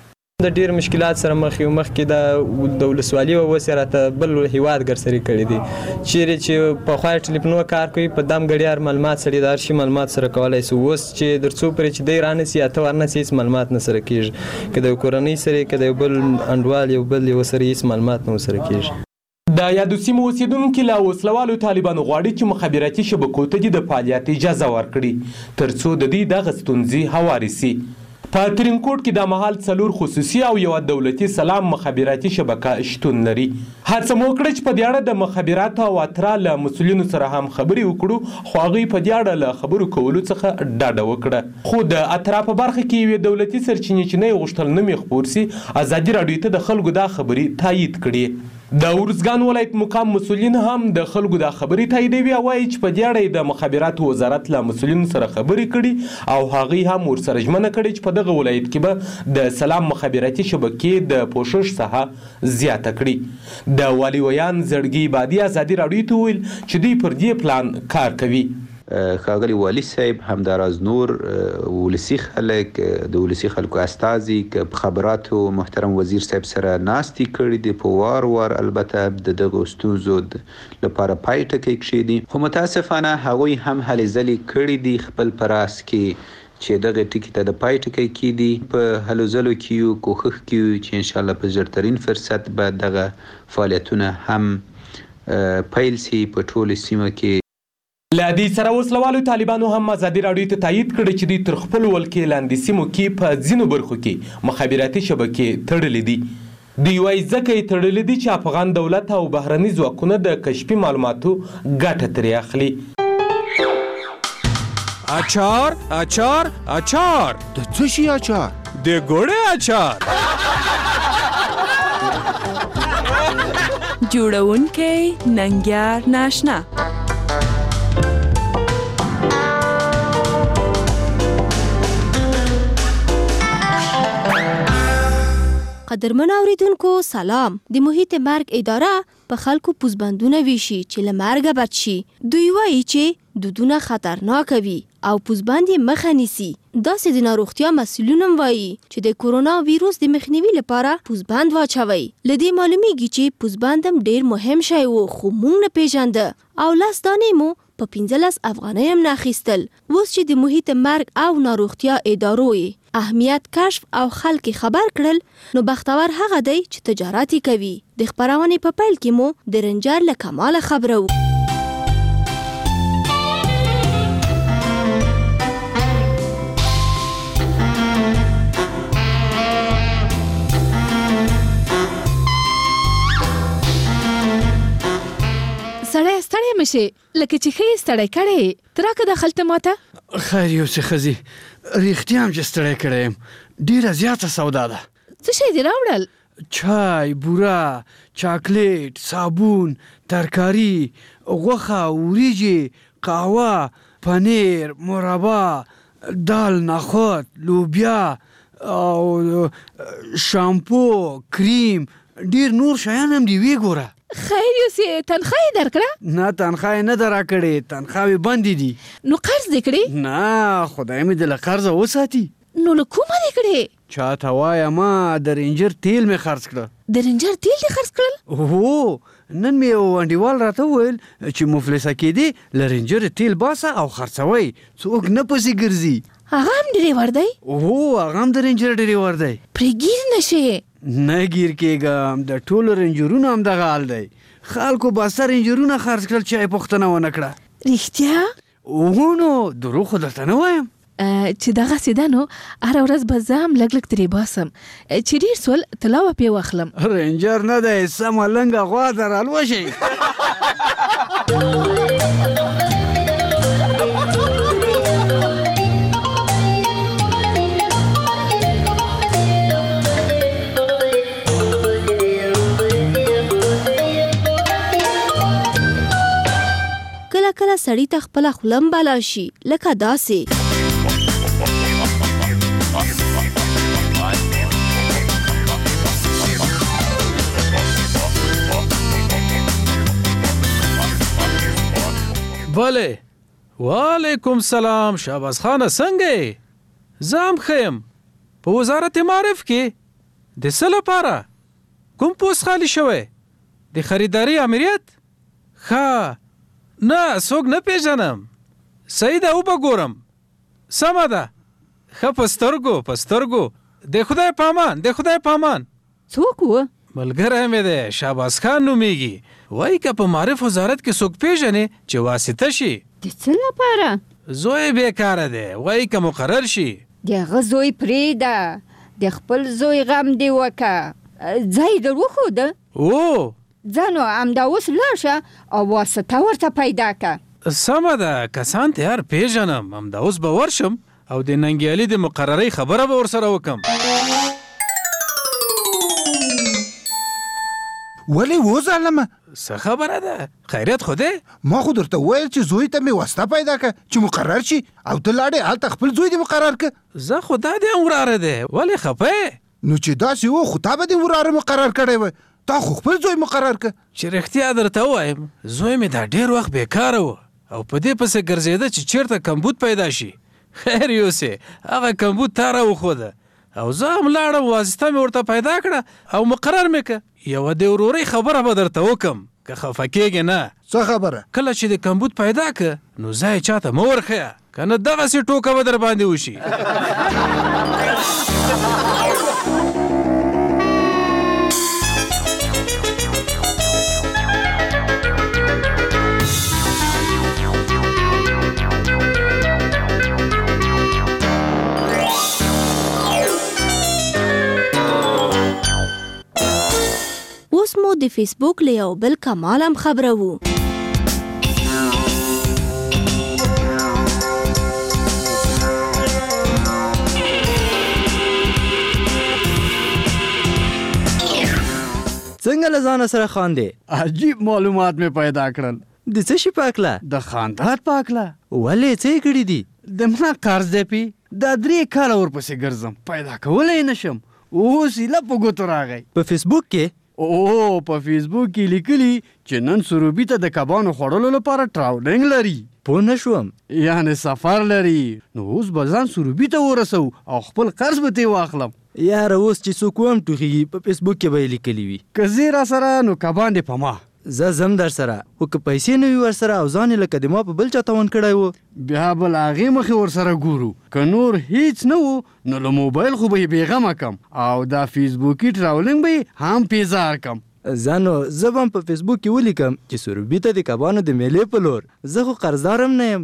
د ډیر مشکلات سره مخ یو مخکې د د ولسوالۍ اوسې راته بل هیواد ګرسري کړي دي چیرې چې پخوا ټلیفونونه کار کوي په دم ګړیار معلومات سړي د هر شي معلومات سره کولی سو. اوس چې در څو پورې چې دی رانسي اته ورنسي هېڅ معلومات نه سره کېږي که د کورنۍ سره که د یو بل انډوال یو بل یو سره هېڅ معلومات نه ورسره کېږي. د یادو سیمو اوسیدونکي له وسلوالو طالبانو غواړي چې مخابراتي شبکو ته دې د فعالیت اجازه ورکړي تر څو د دې دغه ستونزې هوارې سي. په ترینکوټ کې د مهال څلور خصوصي او یوه دولتي سلام مخابراتي شبکه شتون لري. هڅه مو وکړه چې په دې اړه د مخابراتو او اترا له مسؤلینو سره هم خبرې وکړو خو هغوی په دې اړه له خبرو کولو څخه ډډه وکړه. خو د اترا په برخه کې یوې دولتي سرچینې چې نه یې غوښتل نوم یې خپور سي ازادي راډیو ته د خلکو دا خبرې تایید کړي. د ارزګان ولایت مقام مسؤلین هم د خلکو دا خبرې تاییدوي او وایي چې په دې اړه د مخابراتو وزارت له مسؤلینو سره خبرې کړي او هغوی هم ورسره ژمنه کړې چې په دغه ولایت کې به د سلام مخابراتي شبکې د پوښښ ساحه زیاته کړي. د والي ویان زړګي بادي ازادي راډیو ته وویل چې دوی پر دې پلان کار کوي. ښاغلي والي صاحب همداراز نور ولسي خلک د ولسي خلکو استازي که په خبراتو محترم وزیر صاحب سره ناستې کړي دي په وار وار البته د دغو ستونزو لپاره پای ټکی کښېږدي خو متاسفانه هغوی هم هلې ځلې کړي دي خپل په راس کې چې دغه ټکي ته د پای ټکی کېږدي. په هلو ځلو کې یو کوښښ کوي چې انشاءالله په ژرترین فرصت به دغه فعالیتونه هم پیل سي په ټولو سیمه کې. له دې سره وسلوالو طالبانو هم ازادي راډیو ته تایید کړی چې دوی تر خپل ولکې لاندې سیمو کې په ځینو برخو کې مخابراتي شبکې تړلې دي. دوی وایي ځکه یې تړلې دي چې افغان دولت او بهرني ځواکونه د کشفي معلوماتو ګټه ترې اخلي. اچار اچار اچار د څه شي اچار؟ د ګوړې اچار. جوړونکی ننګیار ناشنا. قدرمن اوریدونکو سلام. د محیط مرګ اداره په خلکو پوزبندونه ویشي چې له مرګه بچ شي. دوی وایي چې دودونه خطرناک وي او پوزبند یې مخه نیسي. داسې د ناروغتیا مسؤلین هم وایي چې د کورونا ویروس د مخنیوي لپاره پوزبند واچوي. له دې معلومیږي چې پوزبند هم ډیر مهم شی و خو موږ نه پیژانده او لاس دانې مو په پنځلس افغانۍ هم نه اخیستل. اوس چې د محیط مرګ او ناروغتیا ادارو یې اهمیت کشف او خلک خبر کړل نو بختور هغه دی چې تجارت کوي. د خبرونې په پیل کې مو د رنجر له کماله خبرو. سړی ستړی مشه لکه چې ښه ستړی کړی تراکه داخلته ماته خیر یو څه ښځې رښتیا هم چې ستړی کړی یم ډېره زیاته سودا ده. څه شی دې راوړل؟ چای، بوره، چاکلیټ، صابون، ترکاري، غوښه، وریجې، قهوه، پنیر، مربا، دال نخود، لوبیا او شامپو، کریم، ډېر نور شیان هم دي وی ګوره. خیر یوسې تنخواه یې درکړه؟ نه تنخواه یې نه ده راکړې، تنخواوې بندې دي. نو قرض دې کړې؟ نه خدای مې د له قرضه وساتي. نو له کومه دې کړې؟ چاته وایم د رینجر تیل مې خرڅ کړه. د رینجر تیل دې خرڅ کړل؟ هو نن مې یو انډیوال راته وویل چې مفلسه کېدې له رینجر تیل باسه او خرڅوئ څوک نه پسې ګرځي. هغه هم ډریور دی؟ هو هغه هم د رینجر ډریور دی. پرې ګیر نشې؟ نه ګیر کېږم، د ټولو رینجرونو هم دغه حال دی. خلکو باسته رینجرونه خرڅ کړل چې یې پوښتنه ونه کړه. رښتیا؟ هو نو دروغ خو درته نه وایم. چې دغسې ده نو هره ورځ به زه هم لږ لږ ترې باسم چې ډېر سول طلا به پرې واخلم. رینجر نه دی سمه لنګه غوا در الوشئ. سړی ته خپل خلم بالا شي لکه داسې. بله وعلیکم سلام شهباز خانه څنګه زام خیم په وزارت معارف کې د څه لپاره کوم پوست خالی شوی د خریداري امریت ښه نه څوک نه پیژنم صحیح ده وبګورم سمه ده ښه په سترګو په سترګو د خدای پامان د خدای پامان څوک و ملګری مې دی شهباز خان نومیږي وایي که په معارف وزارت کې څوک پیژنې چې واسطه شي د څه لپاره زوی بیکاره دی وایي که مقرر شي د هغه زوی پرېږده د خپل زوی غم دې وکړه ځای در وښوده او ځه نو همدا اوس لاړ شه او واسطه ورته پیدا کړه سمه ده کسان ته هر پیژنم همدا اوس به ورشم او د ننګیالي د مقررۍ خبره به ورسره وکم ولی و ظالمه څه خبره ده خیریت خو دی ما خو درته وویل چې زوی ته مې واسطه پیدا کړه چې مقرر شي او ته لاړې هلته خپل زوی دې مقرر کړه زه خو دا دې وراره دی ولې خفه نو چې داسې و خو تا به دې وراره مقرر کړی وی تا خو خپل زوی مقرر کړه چې رښتیا درته ووایم زوی مې دا ډېر وخت بیکاره و او په دې پسې ګرځېده چې چېرته کمبود پیدا شي خیر یوسې هغه کمبود تا راوښوده او زه هم لاړم واسطه مې ورته پیدا کړه او مقرر مې کړه یوه د ورورۍ خبره به درته وکم که خفه کېږې نه څه خبره کله چې د کمبود پیدا که نو ځای چاته مه ورښیه که نه دغسې ټوکه به در باندې وشي اوس مو د فیسبوک له یو بل کمال هم خبره وو. څنګه له ځانه سره خاندې عجیب معلومات مې پیدا کړل د څه شي په هکله د خاندان په هکله ولې څه یې کړي دي د ملا قرض دی پی دا درې کاله ورپسې ګرځم پیدا کولی نه شم اوس یې له په ګوتو راغی په فیسبوک کې او په فیسبوک کې لیکلي چې نن سروبي ته د کبانو خوړلو لپاره ټراولینګ لري پوه نه شوم یعنې سفر لري نو اوس به ځان سروبي ته ورسو او خپل قرض به ترې واخلم یاره اوس چې څوک وم ټوخېږي په فیسبوک کې به یې لیکلي وي که زه را سره نو کبان دې په ما زه زم در سره خو که پیسې نه وي ورسره او ځان یې لکه د ما په بل چا تاوان کړی و بیا به له هغې مخې ورسره ګورو که نور هیڅ نه و نو له موبایل خو به یې بېغمه کم او دا فیسبوکي ټراولینګ به یې هم پیزار کم زه نو زه به هم په فیسبوک کې ولیکم چې سروبي ته د کبانو د میلې په لور زه خو قرضدار هم نه یم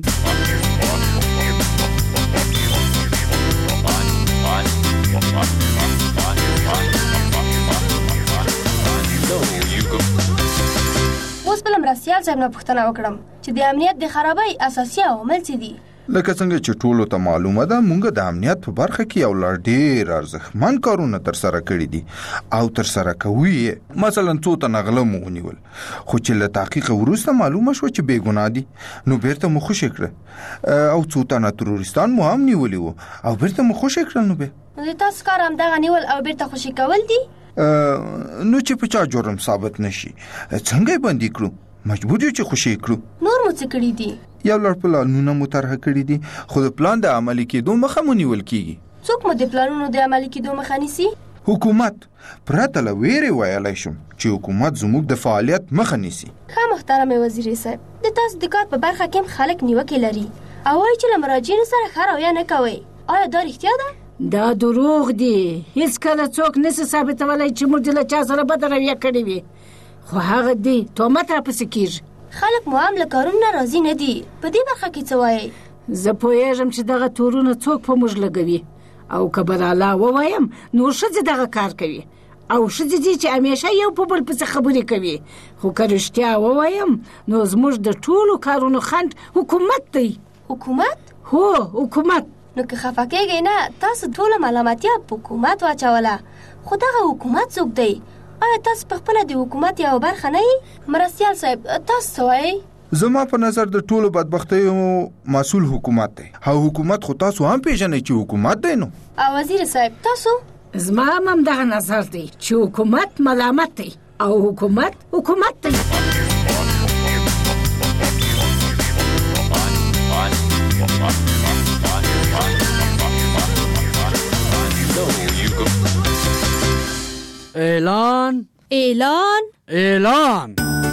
اوس بل مرستیال صاحب نه پوښتنه وکړم چې د امنیت د خرابۍ اساسي عوامل څه دي لکه څنګه چې ټولو ته معلومه ده مونږ د امنیت په برخه کې یو لړ ډېر ارزښتمن کارونه ترسره کړي دي او ترسره کوي یې مثلا څو تنه غله مو ونیول خو چې له تحقیق وروسته معلومه شوه چې بېګناه دي نو بیرته مو خوشې کړه او څو تنه تروریستان مو هم نیولي وو او بیرته مو خوشې کړل نو بیا نو د تاسو کار همدغه نیول او بیرته خوشې کول دي نو چې په چا جرم ثابت نشي څنګه یې بندي کړو مجبور یو چې خوشې کړو نور مو څه کړي دي یو لړ پلانونه مو طرحه کړي دي خو د پلان د عملي کېدو مخه مو نیول کېږي څوک مو د پلانونو د عملي کېدو مخه نیسي حکومت پرته له ویرې ویلی شم چې حکومت زموږ د فعالیت مخه نیسي ښه محترم وزیر صاحب د تاسو د کار په برخه کې هم خلک نیوکې لري او وایي چې له مراجعینو سره ښه رویه نه کوئ آیا دا رښتیا ده دا دروغ دی هیڅ کله څوک نشي ثابتولی چې موږ له چا سره بده رویه کړې وي خو هغه دی تهمت راپسې کېږي خلک مو هم له کارونو نه راضي نه دي په دې برخه کې څه وایئ زه پوهېږم چې دغه تورونه څوک په موږ لګوي او که به الله ووایم نو ښځې دغه کار کوي او ښځې دي چې همیشه یو په بل پسې خبرې کوي خو که رښتیا ووایم نو زموږ د ټولو کارونو خنډ حکومت دی حکومت هو حکومت نو که خفه کېږئ نه تاسو ټوله ملامتیا په حکومت واچوله خو دغه حکومت څوک دی آیا تاسو په خپله د حکومت یوه برخه نه یئ مرستیال صاحب تاسو څه وایئ زما په نظر د ټولو بدبختیو مسؤل حکومت دی. او حکومت خو تاسو هم پیژنئ چې حکومت دی نو. او وزیر صاحب تاسو؟ زما هم دغه نظر دی چې حکومت ملامت دی او حکومت حکومت دی. اعلان اعلان اعلان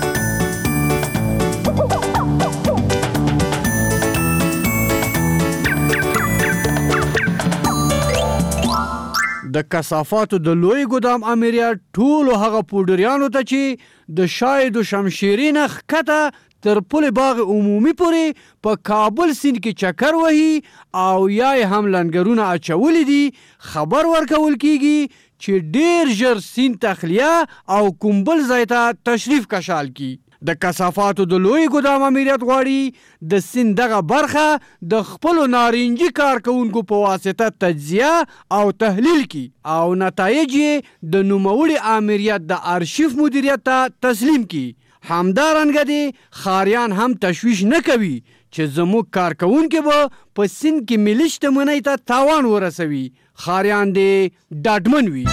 د کثافاتو د لوی ګدام امریت ټولو هغه پوډریانو ته چې د شاید و شمشیري نه ښکته تر پل باغ عمومي پورې په کابل سیند کې چکر وهي او یا یې هم لنګرونه اچولي دي، خبر ورکول کیږي چې ډیر ژر سیند تخلیه او کوم بل ځای ته تشریف کشال کی. د کثافاتو د لوی ګدام امریت غواړي د سیند دغه برخه د خپلو نارنجي کارکوونکو په واسطه تجزیه او تحلیل کی او نتایج یې د نوموړي امریت د ارشیف مدیریت ته تسلیم کی. همدارنګه دې ښاریان هم تشویش نه کوي چې زموږ کارکوونکي به په سیند کې ملي شتمنۍ ته تاوان ورسوي. ښاریان دې ډاډمن وي.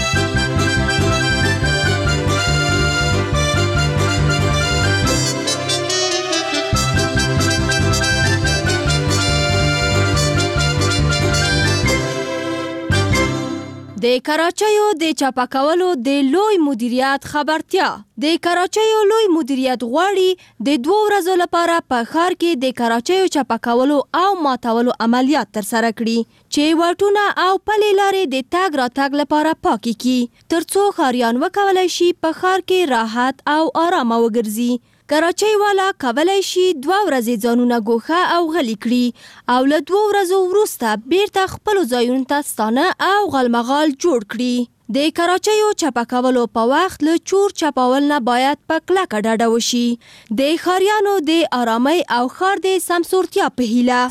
د کراچیو د چاپه کولو د لوی مدیریت خبرتیا. د کراچیو لوی مدیریت غواړي د دوه ورځو لپاره په ښار کې د کراچیو چاپه کولو او ماتولو عملیات ترسره کړي چې واټونه او پلې لارې د تګ راتګ لپاره پاکي کړي ترڅو ښاریان وکولای شي په ښار کې راحت او آرامه وګرځي. کراچۍ والا کولای شي دوه ورځې ځانونه ګوښه او غلي کړي او له دوه ورځو وروسته بیرته خپلو ځایونو ته ستانه او غالمغال جوړ کړي. د کراچیو چپه کولو په وخت له چور چپاول نه باید په کلکه ډډه وشي. د ښاریانو د آرامۍ او ښار د سمسورتیا په هیله.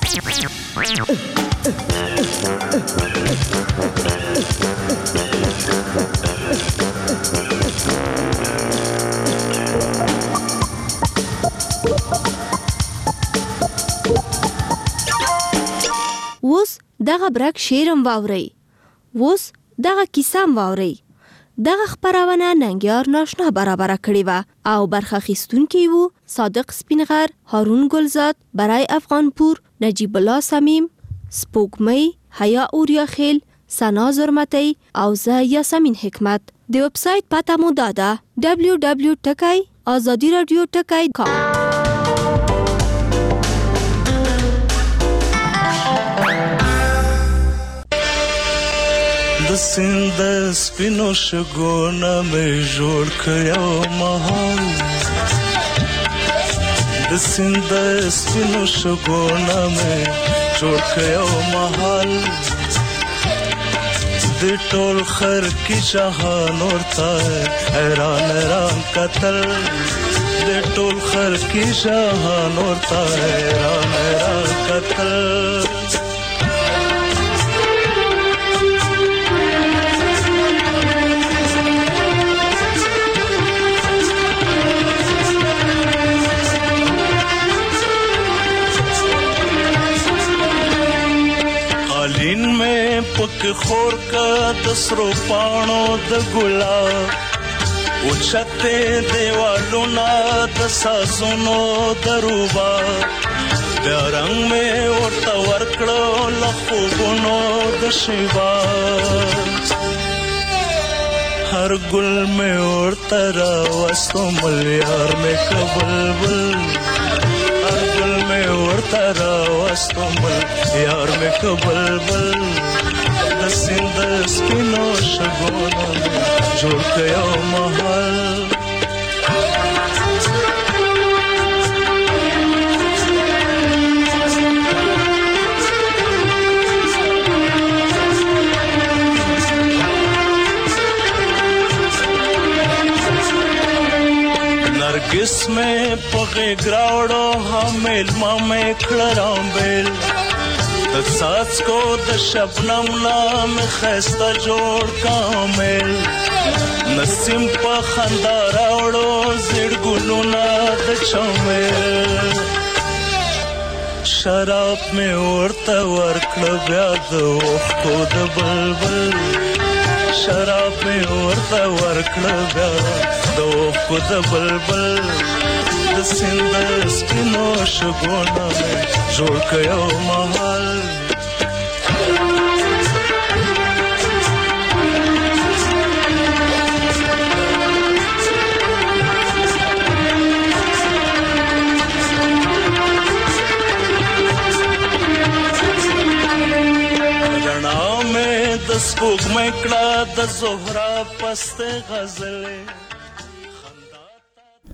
اوس دغه برک شیرم واورئ. اوس دغه کیسام واورئ. دغه خپرونه ننګیار ناشنا برابره کړې وه او برخه اخیستونکي وو صادق سپینغر، هارون ګلزاد، برای افغانپور، نجیب الله صمیم، سپوږمۍ، حیا اوریاخیل، سنا زرمتی او زه یاسمین حکمت. د ویب سایټ پته مو دا ده دبلیو دبلیو ټکی آزادي رادیو ټکی کام. د سیند سپینو شګونه مې جوړ کړو مهال، د سیند سپینو شګونه مې جوړ کړو مهال، د ټول خر کې جهان ورته حیران حیران کتل، د ټول خر کې جهان ورته حیران حیران کتل. قالین میں پک خور کا دسرو پانو د ګلاب، اوچته دیوالو نا د سازونو دروبا، بیا رنگ میں ورته ورکړو لخوبونو د شیبا، هر ګل میں ورته راوستو ملیار میں کبلبل، هر ګل میں ورته راوستو ملیار میں کبلبل، د سیند سپینو شګونو جوړ کړو محل. नरगिस में पगे ग्रावड़ो हमेल मामे खड़राम बेल, د ساز کو د شبنم نام خسته جوړ کامل، نسیم په خندا راوړو زړ ګلونه د چمل، شراب مې ورته ورکړه بیا د اوښکو د بلبل شراب مې ورته ورکړه بیا د اوښکو د بلبل د سیند سپینو شګونه مې جوړ کړ یو محل د سپوږمۍ کړه د زهره پسته غزلې